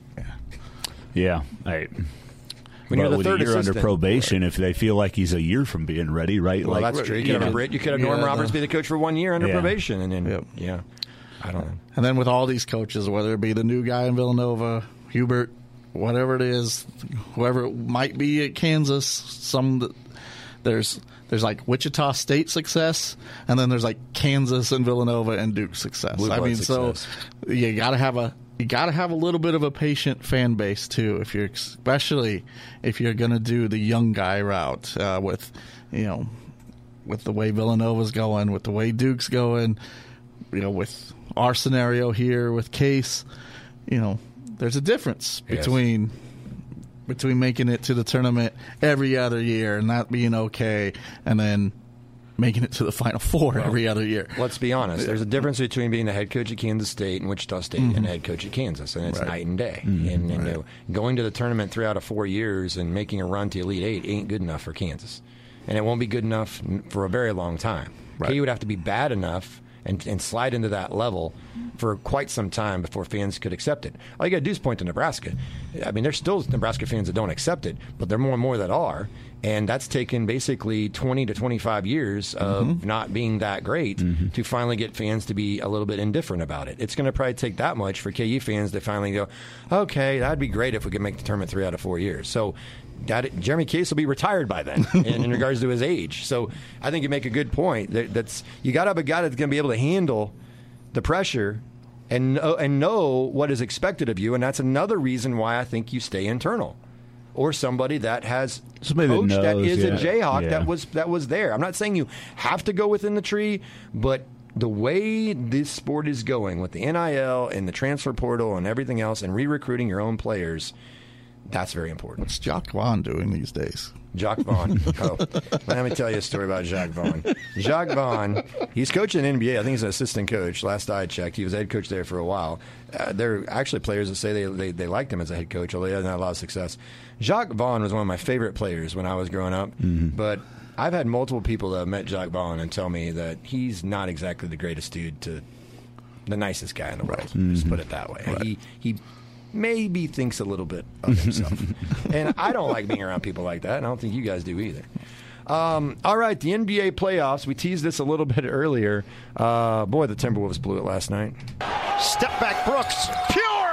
yeah. I, When but you're the with third a year under assistant- probation, if they feel like he's a year from being ready, right? Well, like that's true. You could yeah. have a Brit. You could have Yeah, Norm the- Roberts be the coach for one year under Yeah. probation, and then Yep. yeah, I don't know. And then with all these coaches, whether it be the new guy in Villanova, Hubert, whatever it is, whoever it might be at Kansas, some that- there's there's like Wichita State success, and then there's like Kansas and Villanova and Duke success. Blue I blood mean, success. so you got to have a you got to have a little bit of a patient fan base too, if you're especially if you're going to do the young guy route uh, with you know with the way Villanova's going, with the way Duke's going, you know, with our scenario here with Case, you know, there's a difference Yes. between between making it to the tournament every other year and that being okay, and then making it to the Final Four well, every other year. Let's be honest. There's a difference between being the head coach at Kansas State and Wichita State mm-hmm. and the head coach at Kansas, and it's right. night and day. Mm-hmm. And, and right. you know, going to the tournament three out of four years and making a run to Elite Eight ain't good enough for Kansas. And it won't be good enough for a very long time. Right. K U would have to be bad enough and, and slide into that level for quite some time before fans could accept it. All you got to do is point to Nebraska. I mean, there's still Nebraska fans that don't accept it, but there are more and more that are. And that's taken basically twenty to twenty-five years of mm-hmm. not being that great mm-hmm. to finally get fans to be a little bit indifferent about it. It's going to probably take that much for K U fans to finally go, okay, that'd be great if we could make the tournament three out of four years. So that, Jeremy Case will be retired by then in, in regards to his age. So I think you make a good point. That, that's you got to have a guy that's going to be able to handle the pressure and know, and know what is expected of you. And that's another reason why I think you stay internal. Or somebody that has somebody coached that, knows, that is yeah. a Jayhawk yeah. that was that was there. I'm not saying you have to go within the tree, but the way this sport is going with the N I L and the transfer portal and everything else and re-recruiting your own players, that's very important. What's Jacques Vaughn doing these days? Jacques Vaughn. Oh, let me tell you a story about Jacques Vaughn. Jacques Vaughn, he's coaching in the N B A. I think he's an assistant coach. Last I checked, he was head coach there for a while. Uh, there are actually players that say they, they they liked him as a head coach, although he hasn't had a lot of success. Jacques Vaughn was one of my favorite players when I was growing up, mm-hmm. but I've had multiple people that have met Jacques Vaughn and tell me that he's not exactly the greatest dude to the nicest guy in the world. Right. Mm-hmm. Just put it that way. Right. He he. maybe thinks a little bit of himself. And I don't like being around people like that, and I don't think you guys do either. Um, all right, the N B A playoffs. We teased this a little bit earlier. Uh, boy, the Timberwolves blew it last night. Step back, Brooks. Pure!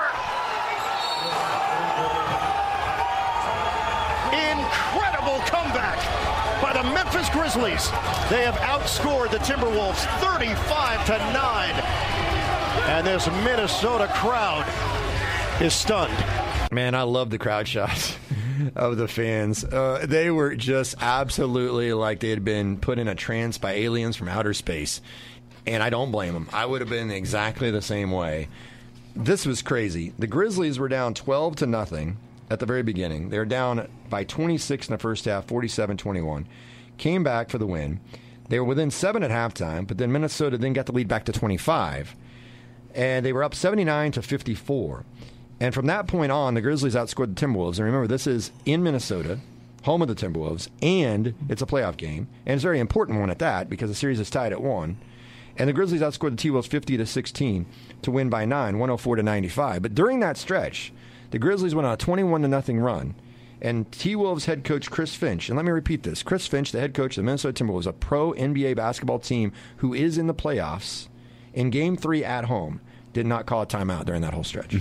Incredible comeback by the Memphis Grizzlies. They have outscored the Timberwolves thirty-five to nine. And this Minnesota crowd is stunned. Man, I love the crowd shots of the fans. Uh, they were just absolutely like they had been put in a trance by aliens from outer space. And I don't blame them. I would have been exactly the same way. This was crazy. The Grizzlies were down twelve to nothing at the very beginning. They were down by twenty-six in the first half, forty-seven twenty-one. Came back for the win. They were within seven at halftime, but then Minnesota then got the lead back to twenty-five. And they were up seventy-nine to fifty-four. And from that point on, the Grizzlies outscored the Timberwolves. And remember, this is in Minnesota, home of the Timberwolves, and it's a playoff game. And it's a very important one at that because the series is tied at one. And the Grizzlies outscored the T-Wolves fifty to sixteen to win by nine, one oh four to ninety-five. But during that stretch, the Grizzlies went on a twenty-one to nothing run. And T-Wolves head coach Chris Finch, and let me repeat this, Chris Finch, the head coach of the Minnesota Timberwolves, a pro N B A basketball team who is in the playoffs, in Game three at home, did not call a timeout during that whole stretch.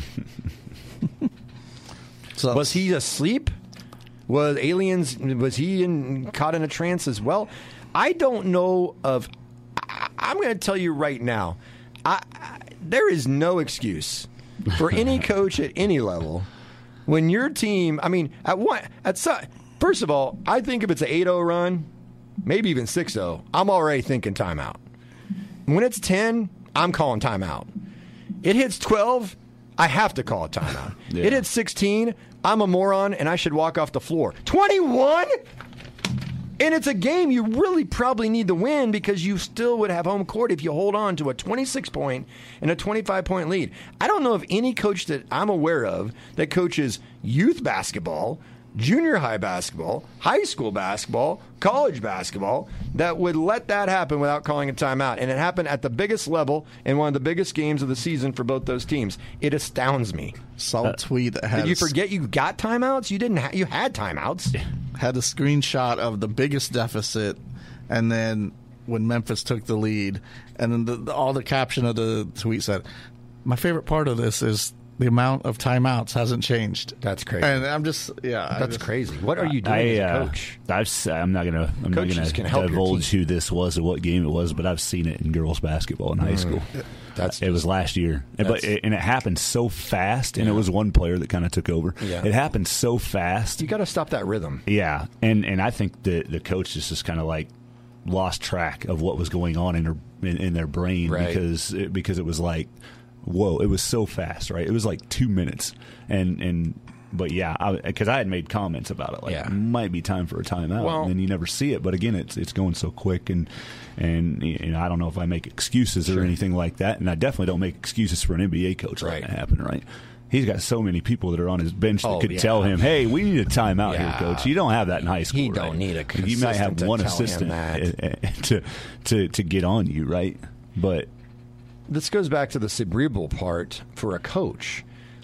So was he asleep? Was aliens? Was he in, caught in a trance as well? I don't know of. I, I'm going to tell you right now. I, I, there is no excuse for any coach at any level when your team. I mean, at what? At some, first of all, I think if it's an eight oh run, maybe even six oh, I'm already thinking timeout. When it's ten, I'm calling timeout. It hits twelve, I have to call a timeout. Yeah. It hits sixteen, I'm a moron, and I should walk off the floor. twenty-one? And it's a game you really probably need to win because you still would have home court if you hold on to a twenty-six point and a twenty-five point lead. I don't know of any coach that I'm aware of that coaches youth basketball, junior high basketball, high school basketball, college basketball, that would let that happen without calling a timeout. And it happened at the biggest level in one of the biggest games of the season for both those teams. It astounds me. Saw a tweet that had. Did you forget you got timeouts? You didn't. Ha- you had timeouts. Had a screenshot of the biggest deficit, and then when Memphis took the lead, and then the, the, all the caption of the tweet said, "My favorite part of this is the amount of timeouts hasn't changed." That's crazy. And I'm just, yeah. That's just, crazy. What are you doing I, as a uh, coach? I've, I'm not going to I'm not going to divulge who this was or what game it was, but I've seen it in girls basketball in high mm. school. That's it was last year, but it, and it happened so fast, and yeah. it was one player that kind of took over. Yeah. It happened so fast. You got to stop that rhythm. Yeah, and and I think the the coach just just kind of like lost track of what was going on in her in, in their brain right. because it, because it was like, whoa, it was so fast, right? It was like two minutes, and and but yeah, because I, I had made comments about it, like yeah. it might be time for a timeout, well, and then you never see it. But again, it's it's going so quick, and and you know, I don't know if I make excuses sure. or anything like that, and I definitely don't make excuses for an N B A coach right. letting that happen, right? He's got so many people that are on his bench that oh, could yeah. tell him, "Hey, we need a timeout yeah. here, coach." You don't have that in high school. He don't right? need a You might have one to assistant that. to to to get on you, right? But this goes back to the cerebral part for a coach.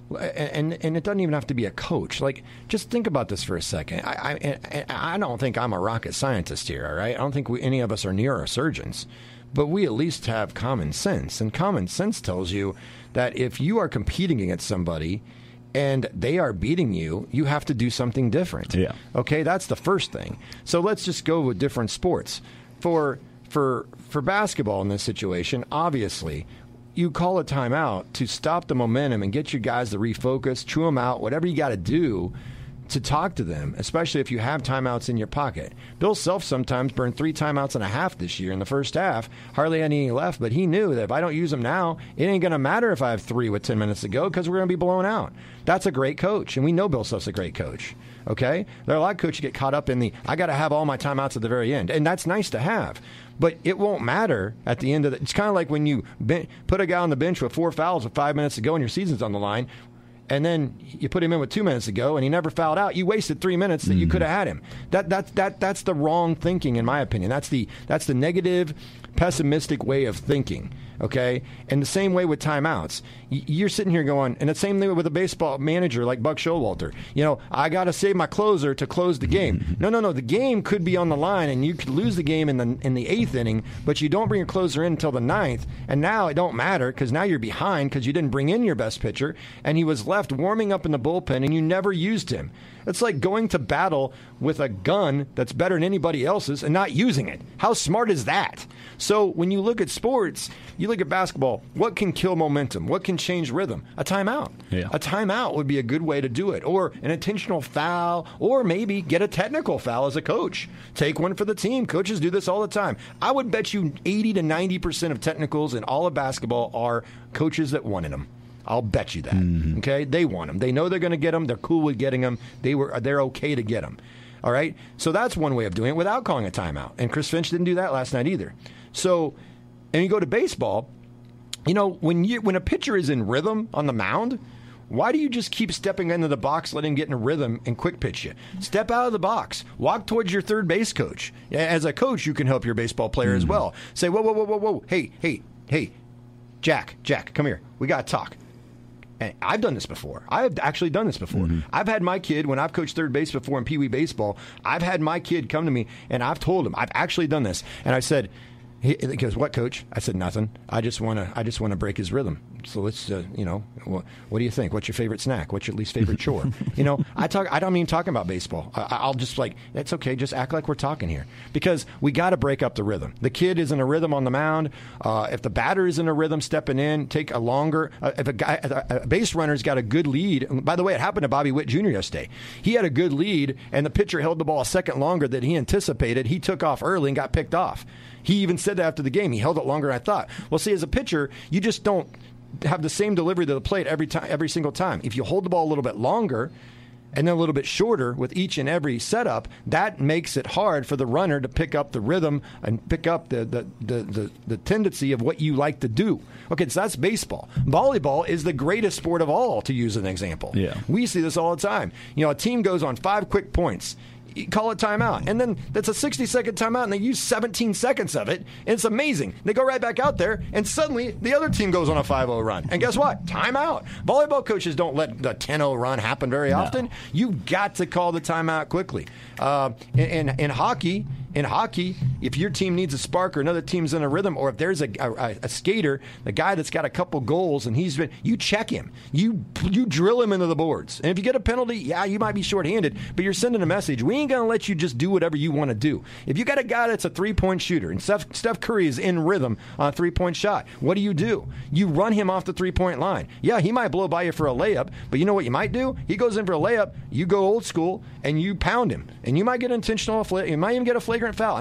And and it doesn't even have to be a coach. Like, just think about this for a second. I I, I don't think I'm a rocket scientist here, all right? I don't think we, any of us are neurosurgeons. But we at least have common sense. And common sense tells you that if you are competing against somebody and they are beating you, you have to do something different. Yeah. Okay, that's the first thing. So let's just go with different sports. For for for basketball in this situation, obviously, you call a timeout to stop the momentum and get your guys to refocus, chew them out, whatever you got to do to talk to them, especially if you have timeouts in your pocket. Bill Self sometimes burned three timeouts and a half this year in the first half. Hardly had any left, but he knew that if I don't use them now, it ain't going to matter if I have three with ten minutes to go because we're going to be blown out. That's a great coach, and we know Bill Self's a great coach. Okay? There are a lot of coaches who get caught up in the, I got to have all my timeouts at the very end, and that's nice to have. But it won't matter at the end of the. It's kind of like when you ben, put a guy on the bench with four fouls with five minutes to go and your season's on the line, and then you put him in with two minutes to go and he never fouled out. You wasted three minutes that mm-hmm. you could have had him. That that that that's the wrong thinking, in my opinion. That's the that's the negative, pessimistic way of thinking. Okay, and the same way with timeouts. You're sitting here going, and the same thing with a baseball manager like Buck Showalter. You know, I got to save my closer to close the game. No, no, no. The game could be on the line, and you could lose the game in the in the eighth inning, but you don't bring your closer in until the ninth, and now it don't matter because now you're behind because you didn't bring in your best pitcher, and he was left warming up in the bullpen, and you never used him. It's like going to battle with a gun that's better than anybody else's and not using it. How smart is that? So when you look at sports, you look at basketball, what can kill momentum? What can change rhythm? A timeout. Yeah. A timeout would be a good way to do it. Or an intentional foul, or maybe get a technical foul as a coach. Take one for the team. Coaches do this all the time. I would bet you eighty to ninety percent of technicals in all of basketball are coaches that wanted them. I'll bet you that. Mm-hmm. Okay, they want them. They know they're going to get them. They're cool with getting them. They were. They're okay to get them. All right. So that's one way of doing it without calling a timeout. And Chris Finch didn't do that last night either. So, and you go to baseball. You know, when you when a pitcher is in rhythm on the mound, why do you just keep stepping into the box, letting him get in a rhythm and quick pitch you? Step out of the box. Walk towards your third base coach. As a coach, you can help your baseball player mm-hmm. as well. Say, whoa, whoa, whoa, whoa, whoa. Hey, hey, hey, Jack, Jack, come here. We got to talk. And I've done this before. I have actually done this before. Mm-hmm. I've had my kid, when I've coached third base before in Pee Wee baseball, I've had my kid come to me, and I've told him, I've actually done this. And I said, he goes, what, coach? I said, nothing. I just want to I just want to break his rhythm. So let's, uh, you know, what, what do you think? What's your favorite snack? What's your least favorite chore? You know, I talk. I don't mean talking about baseball. I, I'll just like, it's okay. Just act like we're talking here, because we got to break up the rhythm. The kid is in a rhythm on the mound. Uh, if the batter is in a rhythm, stepping in, take a longer. Uh, if a guy, a base runner's got a good lead. By the way, it happened to Bobby Witt Junior yesterday. He had a good lead, and the pitcher held the ball a second longer than he anticipated. He took off early and got picked off. He even said that after the game. He held it longer than I thought. Well, see, as a pitcher, you just don't have the same delivery to the plate every time, every single time. If you hold the ball a little bit longer and then a little bit shorter with each and every setup, that makes it hard for the runner to pick up the rhythm and pick up the the, the, the, the tendency of what you like to do. Okay, so that's baseball. Volleyball is the greatest sport of all, to use an example. Yeah. We see this all the time. You know, a team goes on five quick points. You call it timeout, and then that's a sixty-second timeout, and they use seventeen seconds of it, and it's amazing. They go right back out there, and suddenly the other team goes on a five oh run. And guess what? Timeout. Volleyball coaches don't let the ten oh run happen very often. No. You've got to call the timeout quickly. Uh, in, in, in hockey, in hockey, if your team needs a spark or another team's in a rhythm, or if there's a, a, a skater, the guy that's got a couple goals, and he's been, you check him. You you drill him into the boards. And if you get a penalty, yeah, you might be shorthanded, but you're sending a message. We ain't going to let you just do whatever you want to do. If you got a guy that's a three-point shooter, and Steph, Steph Curry is in rhythm on a three-point shot, what do you do? You run him off the three-point line. Yeah, he might blow by you for a layup, but you know what you might do? He goes in for a layup, you go old school, and you pound him. And you might get intentional, you might even get a flagrant foul. And I'm not saying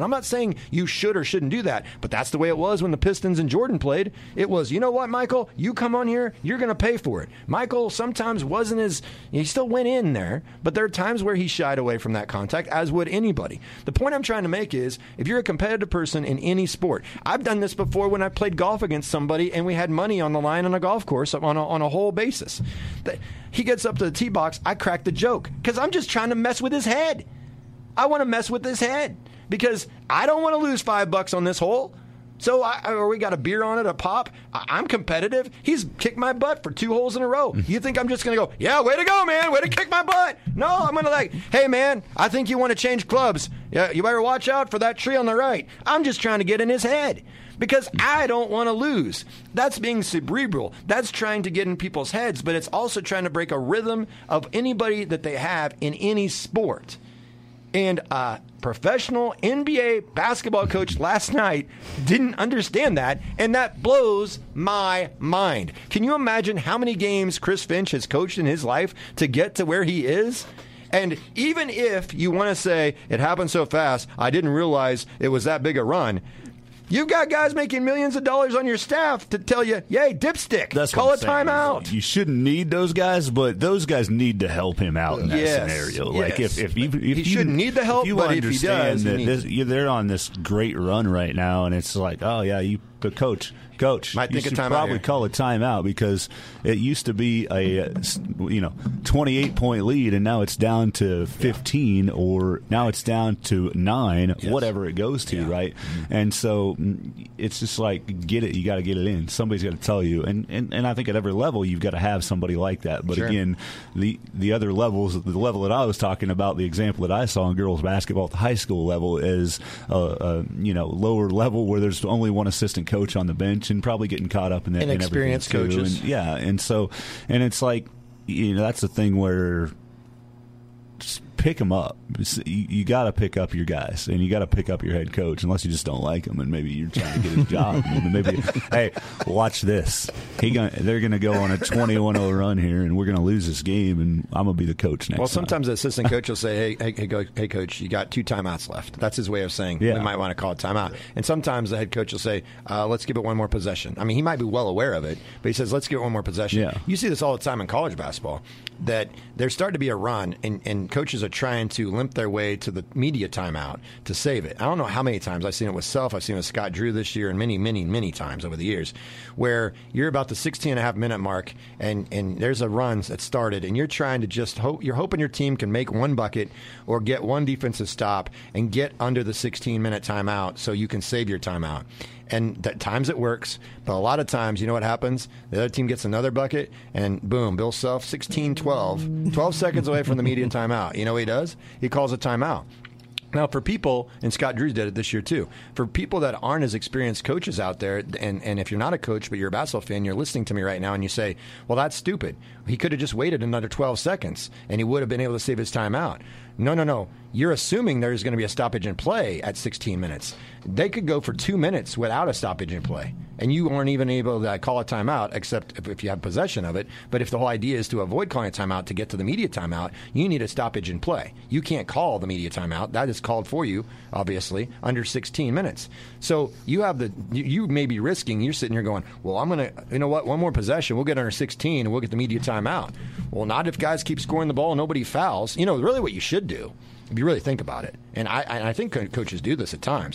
saying you should or shouldn't do that, but that's the way it was when the Pistons and Jordan played. It was, you know what, Michael? You come on here, you're going to pay for it. Michael sometimes wasn't as, he still went in there, but there are times where he shied away from that contact, as would anybody. The point I'm trying to make is, if you're a competitive person in any sport, I've done this before when I played golf against somebody and we had money on the line on a golf course on a, on a whole basis. He gets up to the tee box, I crack the joke because I'm just trying to mess with his head. I want to mess with his head because I don't want to lose five bucks on this hole. So, I, or we got a beer on it, a pop. I, I'm competitive. He's kicked my butt for two holes in a row. You think I'm just going to go, yeah, way to go, man, way to kick my butt? No, I'm going to like, hey, man, I think you want to change clubs. Yeah, you better watch out for that tree on the right. I'm just trying to get in his head because I don't want to lose. That's being cerebral. That's trying to get in people's heads, but it's also trying to break a rhythm of anybody that they have in any sport. And a professional N B A basketball coach last night didn't understand that, and that blows my mind. Can you imagine how many games Chris Finch has coached in his life to get to where he is? And even if you want to say, it happened so fast, I didn't realize it was that big a run, you've got guys making millions of dollars on your staff to tell you, yay, dipstick, That's call a saying. timeout. You shouldn't need those guys, but those guys need to help him out in that Yes, scenario. yes. Like if, if you, if He you shouldn't need the help, if you but if he understand does, he that needs this, you, they're on this great run right now, and it's like, oh yeah, you, the coach. Coach, Might you think a should timeout probably here. call a timeout because it used to be a you know twenty-eight point lead, and now it's down to fifteen, yeah. or now it's down to nine, yes. whatever it goes to, yeah. right? Mm-hmm. And so it's just like, get it, you got to get it in. Somebody's got to tell you, and, and and I think at every level you've got to have somebody like that. But sure. again, the the other levels, the level that I was talking about, the example that I saw in girls basketball at the high school level is a, a you know lower level where there's only one assistant coach on the bench and probably getting caught up in that. Inexperienced and coaches. And, yeah, and so, and it's like, you know, that's the thing where just pick them up. You, you got to pick up your guys, and you got to pick up your head coach, unless you just don't like him, and maybe you're trying to get his job. And maybe, hey, watch this. He gonna, they're going to go on a twenty-one oh run here, and we're going to lose this game, and I'm going to be the coach next Well, time. sometimes the assistant coach will say, hey, hey, hey, go, hey, coach, you got two timeouts left. That's his way of saying Yeah. we might want to call a timeout. And sometimes the head coach will say, uh, let's give it one more possession. I mean, he might be well aware of it, but he says, let's give it one more possession. Yeah. You see this all the time in college basketball, that there's starting to be a run, and, and coaches are trying to limp their way to the media timeout to save it. I don't know how many times I've seen it with Self, I've seen it with Scott Drew this year, and many, many, many times over the years, where you're about the sixteen and a half minute mark, and, and there's a run that started, and you're trying to just hope, you're hoping your team can make one bucket or get one defensive stop and get under the sixteen minute timeout so you can save your timeout. And at times it works, but a lot of times, you know what happens? The other team gets another bucket, and boom, Bill Self, sixteen twelve, twelve seconds away from the media timeout. You know what he does? He calls a timeout. Now, for people, and Scott Drew did it this year too, for people that aren't as experienced coaches out there, and, and if you're not a coach but you're a basketball fan, you're listening to me right now and you say, well, that's stupid. He could have just waited another twelve seconds and he would have been able to save his timeout. No, no, no. You're assuming there's going to be a stoppage in play at sixteen minutes. They could go for two minutes without a stoppage in play, and you aren't even able to call a timeout, except if, if you have possession of it. But if the whole idea is to avoid calling a timeout to get to the media timeout, you need a stoppage in play. You can't call the media timeout. That is called for you, obviously, under sixteen minutes. So you have the you, you may be risking, you're sitting here going, well, I'm going to, you know what, one more possession, we'll get under sixteen, and we'll get the media timeout. Well, not if guys keep scoring the ball and nobody fouls. You know, really what you should do, if you really think about it, and I, I think coaches do this at times,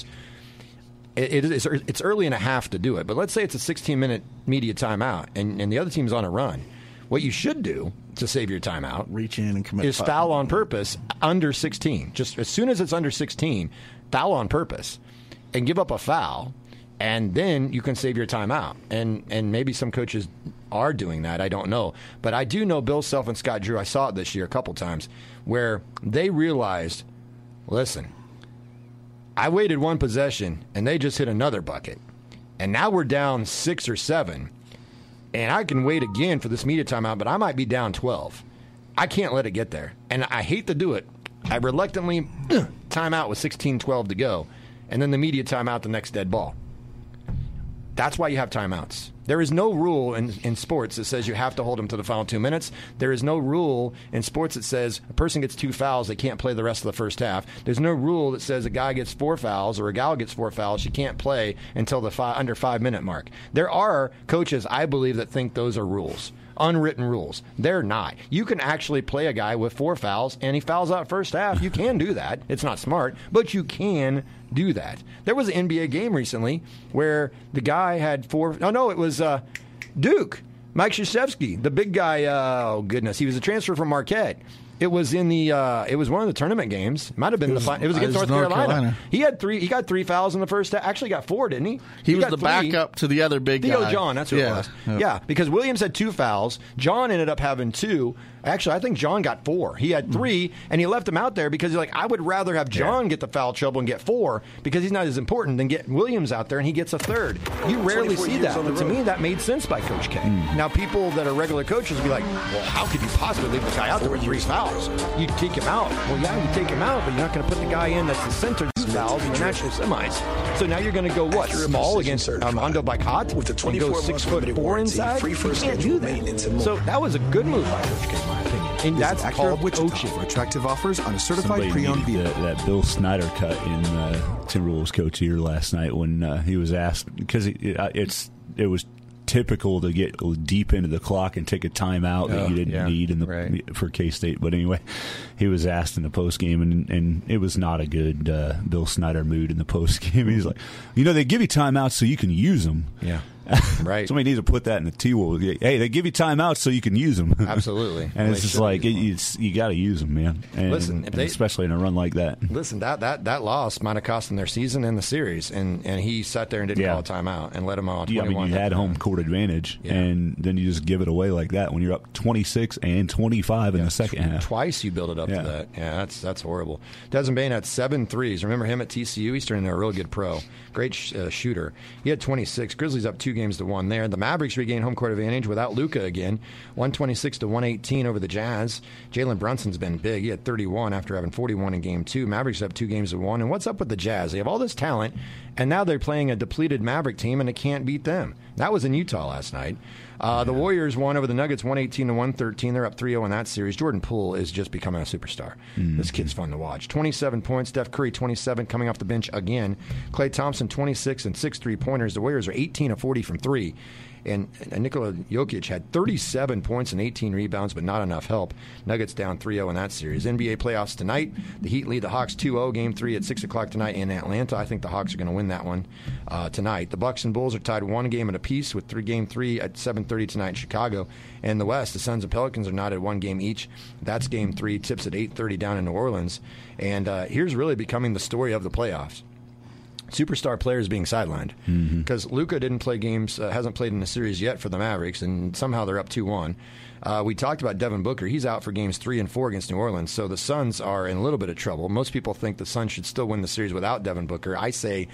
it, it is, it's early in a half to do it, but let's say it's a sixteen minute media timeout, and, and the other team's on a run. What you should do to save your timeout, reach in and commit is foul on purpose under sixteen. Just as soon as it's under sixteen, foul on purpose, and give up a foul, and then you can save your timeout. And and maybe some coaches are doing that. I don't know. But I do know Bill Self and Scott Drew, I saw it this year a couple times, where they realized, listen, I waited one possession, and they just hit another bucket. And now we're down six or seven, and I can wait again for this media timeout, but I might be down twelve. I can't let it get there. And I hate to do it. I reluctantly time out with sixteen twelve to go, and then the media timeout the next dead ball. That's why you have timeouts. There is no rule in, in sports that says you have to hold them to the final two minutes. There is no rule in sports that says a person gets two fouls, they can't play the rest of the first half. There's no rule that says a guy gets four fouls or a gal gets four fouls, she can't play until the five, under five-minute mark. There are coaches, I believe, that think those are rules. Unwritten rules. They're not. You can actually play a guy with four fouls and he fouls out first half. You can do that. It's not smart, but you can do that. There was an N B A game recently where the guy had four. Oh, no, it was uh, Duke. Mike Krzyzewski, the big guy. Uh, oh, goodness. He was a transfer from Marquette. It was in the. Uh, it was one of the tournament games. It might have been it was, the. Fi- it was against North, North Carolina. Carolina. He had three. He got three fouls in the first. Actually, got four, didn't he? He, he was the three. backup to the other big Theo guy. John. That's who yeah. it was. Yeah. yeah, because Williams had two fouls. John ended up having two. Actually, I think John got four. He had three, and he left him out there because he's like, I would rather have John yeah. get the foul trouble and get four because he's not as important than get Williams out there and he gets a third. You rarely see that. But to me, that made sense by Coach K. Mm. Now, people that are regular coaches will be like, well, how could you possibly leave the guy out there with three fouls? You take him out. Well, yeah, you take him out, but you're not going to put the guy in that's the center fouls in the national semis. So now you're going to go what? Small against Armando Bacot and go six foot four inside? You can't do that. So that was a good move by Coach K, in my opinion. And that's called coaching. For attractive offers on a certified Somebody pre-owned needed vehicle. That, that Bill Snyder cut in uh, Timberwolves coach here last night when uh, he was asked, because it, it's it was typical to get deep into the clock and take a timeout that oh, you didn't yeah, need in the right. for K-State. But anyway, he was asked in the post game, and, and it was not a good uh, Bill Snyder mood in the post game. He's like, you know, they give you timeouts so you can use them. Yeah. Right. Somebody needs to put that in the T-Wolf. Hey, they give you timeouts so you can use them. Absolutely. And it's just like, it, it's, you got to use them, man. And, listen, if and they, especially in a run like that. Listen, that, that, that loss might have cost them their season and the series, and, and he sat there and didn't yeah. call a timeout and let them on yeah, twenty-one. I mean, you had home court advantage, yeah. and then you just give it away like that when you're up twenty-six and twenty-five yeah, in the second tw- half. Twice you build it up yeah. to that. Yeah, that's that's horrible. Desmond Bane had seven threes. Remember him at T C U? He's turning into a real good pro. Great sh- uh, shooter. He had twenty-six. Grizzlies up two games to one there. The Mavericks regained home court advantage without Luka again, one twenty-six to one eighteen over the Jazz. Jalen Brunson's been big. He had thirty-one after having forty-one in game two. Mavericks up two games to one. And what's up with the Jazz? They have all this talent, and now they're playing a depleted Maverick team, and they can't beat them. That was in Utah last night. Uh, yeah. The Warriors won over the Nuggets one eighteen to one thirteen. They're up three oh in that series. Jordan Poole is just becoming a superstar. Mm-hmm. This kid's fun to watch. twenty-seven points. Steph Curry, twenty-seven, coming off the bench again. Klay Thompson, twenty-six, and six three-pointers. The Warriors are eighteen of forty from three. And, and Nikola Jokic had thirty-seven points and eighteen rebounds, but not enough help. Nuggets down three oh in that series. N B A playoffs tonight. The Heat lead the Hawks two oh. Game three at six o'clock tonight in Atlanta. I think the Hawks are going to win that one uh, tonight. The Bucks and Bulls are tied one game at apiece with three, game three at seven thirty tonight in Chicago. And the West, the Suns and Pelicans are not at one game each. That's game three. Tips at eight thirty down in New Orleans. And uh, here's really becoming the story of the playoffs. Superstar players being sidelined because mm-hmm. Luka didn't play games, uh, hasn't played in the series yet for the Mavericks, and somehow they're up two one. Uh, we talked about Devin Booker. He's out for games three and four against New Orleans, so the Suns are in a little bit of trouble. Most people think the Suns should still win the series without Devin Booker. I say,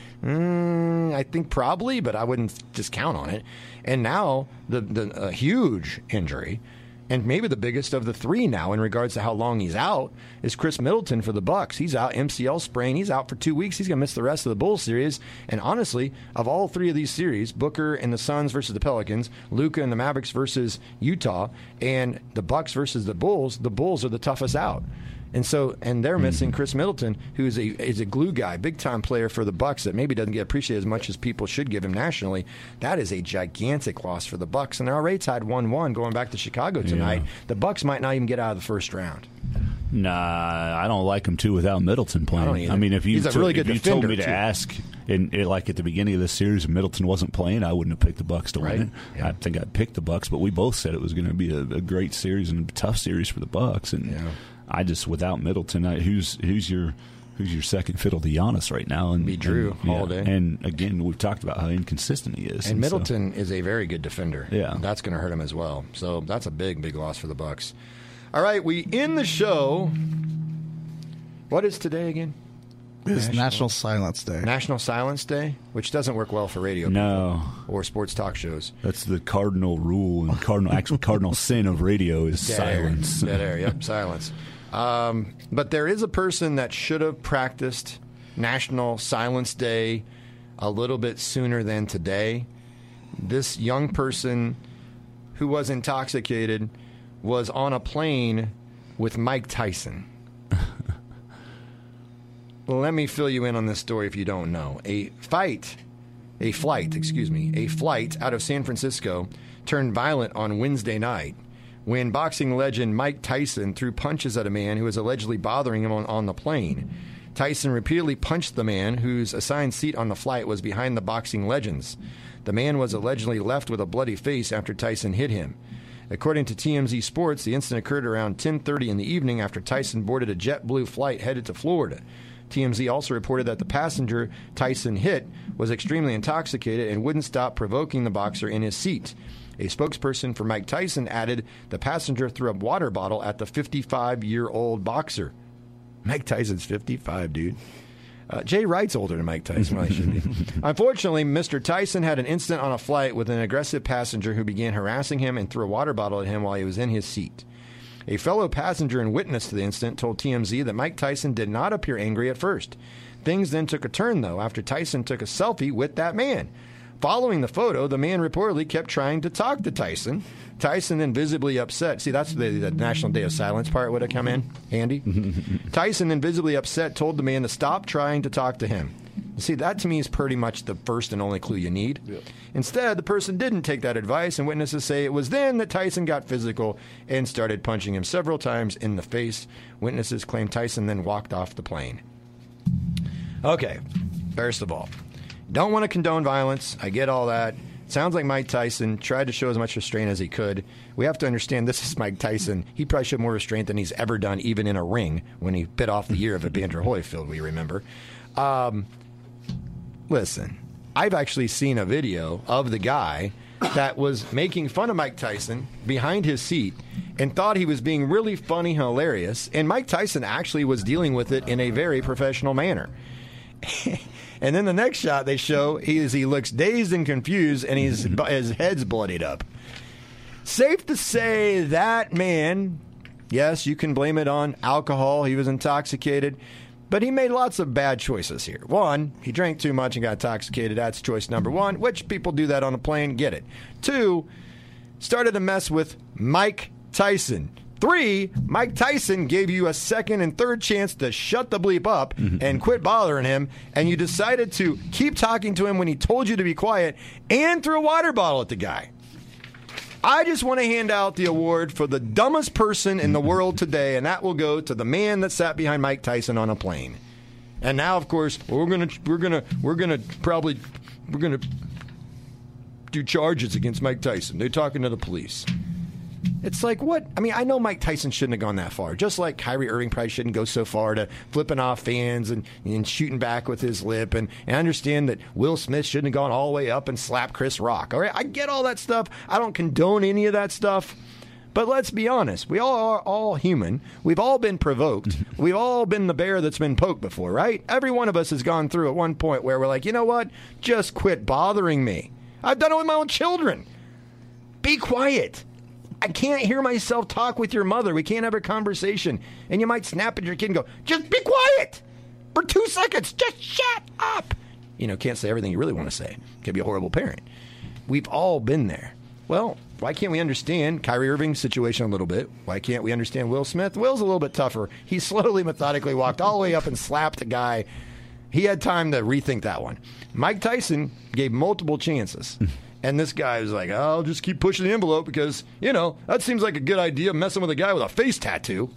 mm, I think probably, but I wouldn't just count on it. And now the the uh, huge injury, and maybe the biggest of the three now in regards to how long he's out, is Chris Middleton for the Bucks. He's out, M C L sprain. He's out for two weeks. He's going to miss the rest of the Bulls series. And honestly, of all three of these series, Booker and the Suns versus the Pelicans, Luka and the Mavericks versus Utah, and the Bucks versus the Bulls, the Bulls are the toughest out. And so, and they're missing Chris Middleton, who is a is a glue guy, big time player for the Bucks that maybe doesn't get appreciated as much as people should give him nationally. That is a gigantic loss for the Bucks, and they're already tied one one going back to Chicago tonight. Yeah. The Bucks might not even get out of the first round. Nah, I don't like him too without Middleton playing. I, I mean, if you, He's a really good if you told me to too. ask, and like at the beginning of the series, if Middleton wasn't playing, I wouldn't have picked the Bucks to right. win it. Yeah. I think I'd pick the Bucks, but we both said it was going to be a, a great series and a tough series for the Bucks. And yeah. I just, without Middleton, I, who's who's your who's your second fiddle to Giannis right now? And be Drew and, all yeah, day. And again, we've talked about how inconsistent he is. And, and Middleton so. is a very good defender. Yeah, that's going to hurt him as well. So that's a big, big loss for the Bucks. All right, we end the show. What is today again? It's National, National Silence Day. National Silence Day, which doesn't work well for radio no. people or sports talk shows. That's the cardinal rule and cardinal actual cardinal sin of radio is Dead silence. Air. Dead air, yep, silence. Um, but there is a person that should have practiced National Silence Day a little bit sooner than today, this young person who was intoxicated was on a plane with Mike Tyson. Let me fill you in on this story if you don't know. A fight, a flight, excuse me, a flight out of San Francisco turned violent on Wednesday night when boxing legend Mike Tyson threw punches at a man who was allegedly bothering him on, on the plane. Tyson repeatedly punched the man whose assigned seat on the flight was behind the boxing legends. The man was allegedly left with a bloody face after Tyson hit him. According to T M Z Sports, the incident occurred around ten thirty in the evening after Tyson boarded a JetBlue flight headed to Florida. T M Z also reported that the passenger Tyson hit was extremely intoxicated and wouldn't stop provoking the boxer in his seat. A spokesperson for Mike Tyson added the passenger threw a water bottle at the fifty-five-year-old boxer. Mike Tyson's fifty-five, dude. Uh, Jay Wright's older than Mike Tyson. Well, he should be. Unfortunately, Mister Tyson had an incident on a flight with an aggressive passenger who began harassing him and threw a water bottle at him while he was in his seat. A fellow passenger and witness to the incident told T M Z that Mike Tyson did not appear angry at first. Things then took a turn, though, after Tyson took a selfie with that man. Following the photo, the man reportedly kept trying to talk to Tyson. Tyson then visibly upset. See, that's the, the National Day of Silence part would have come in handy. Tyson then visibly upset told the man to stop trying to talk to him. See, that to me is pretty much the first and only clue you need. Yep. Instead, the person didn't take that advice, and witnesses say it was then that Tyson got physical and started punching him several times in the face. Witnesses claim Tyson then walked off the plane. Okay, first of all, don't want to condone violence. I get all that. Sounds like Mike Tyson tried to show as much restraint as he could. We have to understand this is Mike Tyson. He probably showed more restraint than he's ever done, even in a ring, when he bit off the ear of Evander Holyfield, we remember. Um, listen, I've actually seen a video of the guy that was making fun of Mike Tyson behind his seat and thought he was being really funny, hilarious, and Mike Tyson actually was dealing with it in a very professional manner. And then the next shot they show, he is he looks dazed and confused, and he's, his head's bloodied up. Safe to say that man, yes, you can blame it on alcohol. He was intoxicated. But he made lots of bad choices here. One, he drank too much and got intoxicated. That's choice number one, which people do that on a plane. Get it. Two, started to mess with Mike Tyson. Three, Mike Tyson gave you a second and third chance to shut the bleep up mm-hmm. and quit bothering him, and you decided to keep talking to him when he told you to be quiet and threw a water bottle at the guy. I just want to hand out the award for the dumbest person in the world today, and that will go to the man that sat behind Mike Tyson on a plane. And now, of course, we're gonna we're gonna we're gonna probably we're gonna do charges against Mike Tyson. They're talking to the police. It's like, what? I mean, I know Mike Tyson shouldn't have gone that far. Just like Kyrie Irving probably shouldn't go so far to flipping off fans and, and shooting back with his lip. And, and I understand that Will Smith shouldn't have gone all the way up and slapped Chris Rock. All right, I get all that stuff. I don't condone any of that stuff. But let's be honest. We all are all human. We've all been provoked. We've all been the bear that's been poked before, right? Every one of us has gone through at one point where we're like, you know what? Just quit bothering me. I've done it with my own children. Be quiet. I can't hear myself talk with your mother. We can't have a conversation. And you might snap at your kid and go, just be quiet for two seconds. Just shut up. You know, can't say everything you really want to say. Could be a horrible parent. We've all been there. Well, why can't we understand Kyrie Irving's situation a little bit? Why can't we understand Will Smith? Will's a little bit tougher. He slowly, methodically walked all the way up and slapped a guy. He had time to rethink that one. Mike Tyson gave multiple chances. And this guy was like, oh, I'll just keep pushing the envelope because, you know, that seems like a good idea, messing with a guy with a face tattoo.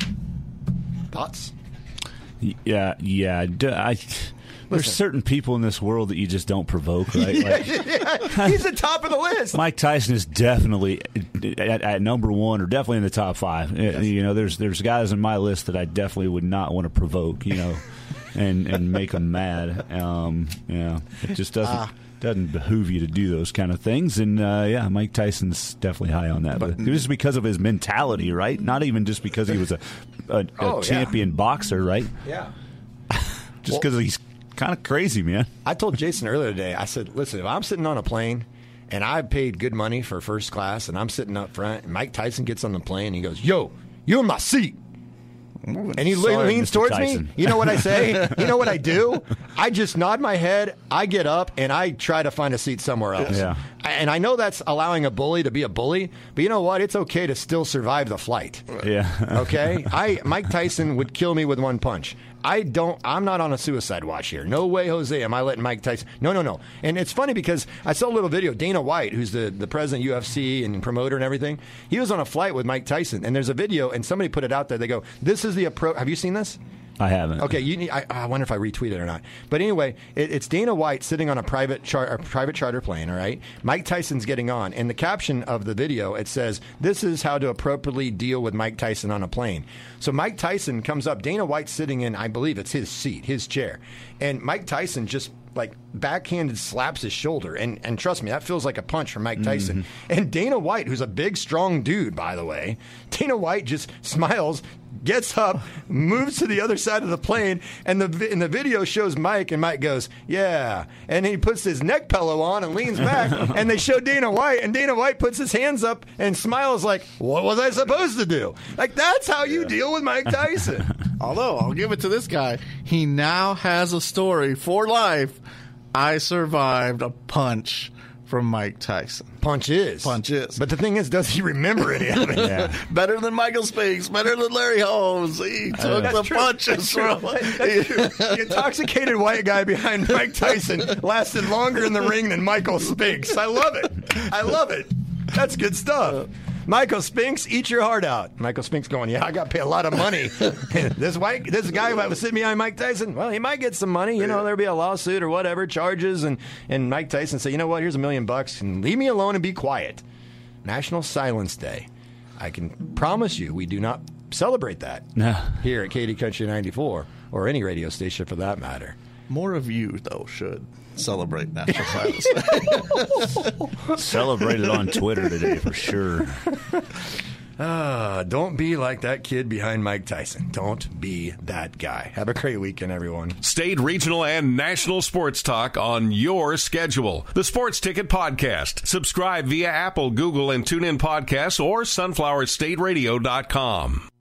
Thoughts? Yeah, yeah. I, there's certain people in this world that you just don't provoke, right? Yeah, like, yeah. He's at the top of the list. Mike Tyson is definitely at, at number one, or definitely in the top five. Yes. You know, there's there's guys in my list that I definitely would not want to provoke, you know, and, and make them mad. Um, yeah, it just doesn't. Uh. Doesn't behoove you to do those kind of things. And, uh, yeah, Mike Tyson's definitely high on that. But it was because of his mentality, right? Not even just because he was a, a, a oh, champion yeah. boxer, right? Yeah. Just because well, he's kind of crazy, man. I told Jason earlier today, I said, listen, if I'm sitting on a plane and I paid good money for first class and I'm sitting up front and Mike Tyson gets on the plane and he goes, yo, you're in my seat. And he Sorry, leans Mister towards Tyson. me. You know what I say? You know what I do? I just nod my head. I get up and I try to find a seat somewhere else. Yeah. and I know that's allowing a bully to be a bully, but you know what? It's okay to still survive the flight. Yeah. Okay? I Mike Tyson would kill me with one punch. I don't, I'm not on a suicide watch here. No way, Jose, am I letting Mike Tyson. No, no, no. And it's funny because I saw a little video. Dana White, who's the, the president of U F C and promoter and everything, he was on a flight with Mike Tyson. And there's a video, and somebody put it out there. They go, this is the approach. Have you seen this? I haven't. Okay, you need, I, I wonder if I retweet it or not. But anyway, it, it's Dana White sitting on a private char, a private charter plane, all right? Mike Tyson's getting on. And the caption of the video, it says, this is how to appropriately deal with Mike Tyson on a plane. So Mike Tyson comes up. Dana White's sitting in, I believe it's his seat, his chair. And Mike Tyson just like backhanded slaps his shoulder. And, and trust me, that feels like a punch from Mike Tyson. Mm-hmm. And Dana White, who's a big, strong dude, by the way, Dana White just smiles, gets up, moves to the other side of the plane, and the and the video shows Mike, and Mike goes, yeah. And he puts his neck pillow on and leans back, and they show Dana White, and Dana White puts his hands up and smiles like, what was I supposed to do? Like, that's how you yeah. deal with Mike Tyson. Although, I'll give it to this guy. He now has a story for life. I survived a punch from Mike Tyson. Punch is. Punch is. But the thing is, does he remember any of it? Yeah. Better than Michael Spinks. Better than Larry Holmes. He took uh, the true. punches from The intoxicated white guy behind Mike Tyson lasted longer in the ring than Michael Spinks. I love it. I love it. That's good stuff. Michael Spinks, eat your heart out. Michael Spinks going, yeah, I got to pay a lot of money. this white, this guy who was sitting behind Mike Tyson, well, he might get some money. You know, there'll be a lawsuit or whatever, charges. And, and Mike Tyson say, you know what, here's a million bucks, and leave me alone and be quiet. National Silence Day. I can promise you we do not celebrate that no. here at Katy Country ninety-four, or any radio station for that matter. More of you, though, should celebrate National Silence Day. Celebrate it on Twitter today for sure. Uh, don't be like that kid behind Mike Tyson. Don't be that guy. Have a great weekend, everyone. State, regional, and national sports talk on your schedule. The Sports Ticket Podcast. Subscribe via Apple, Google, and TuneIn Podcasts or sunflower state radio dot com.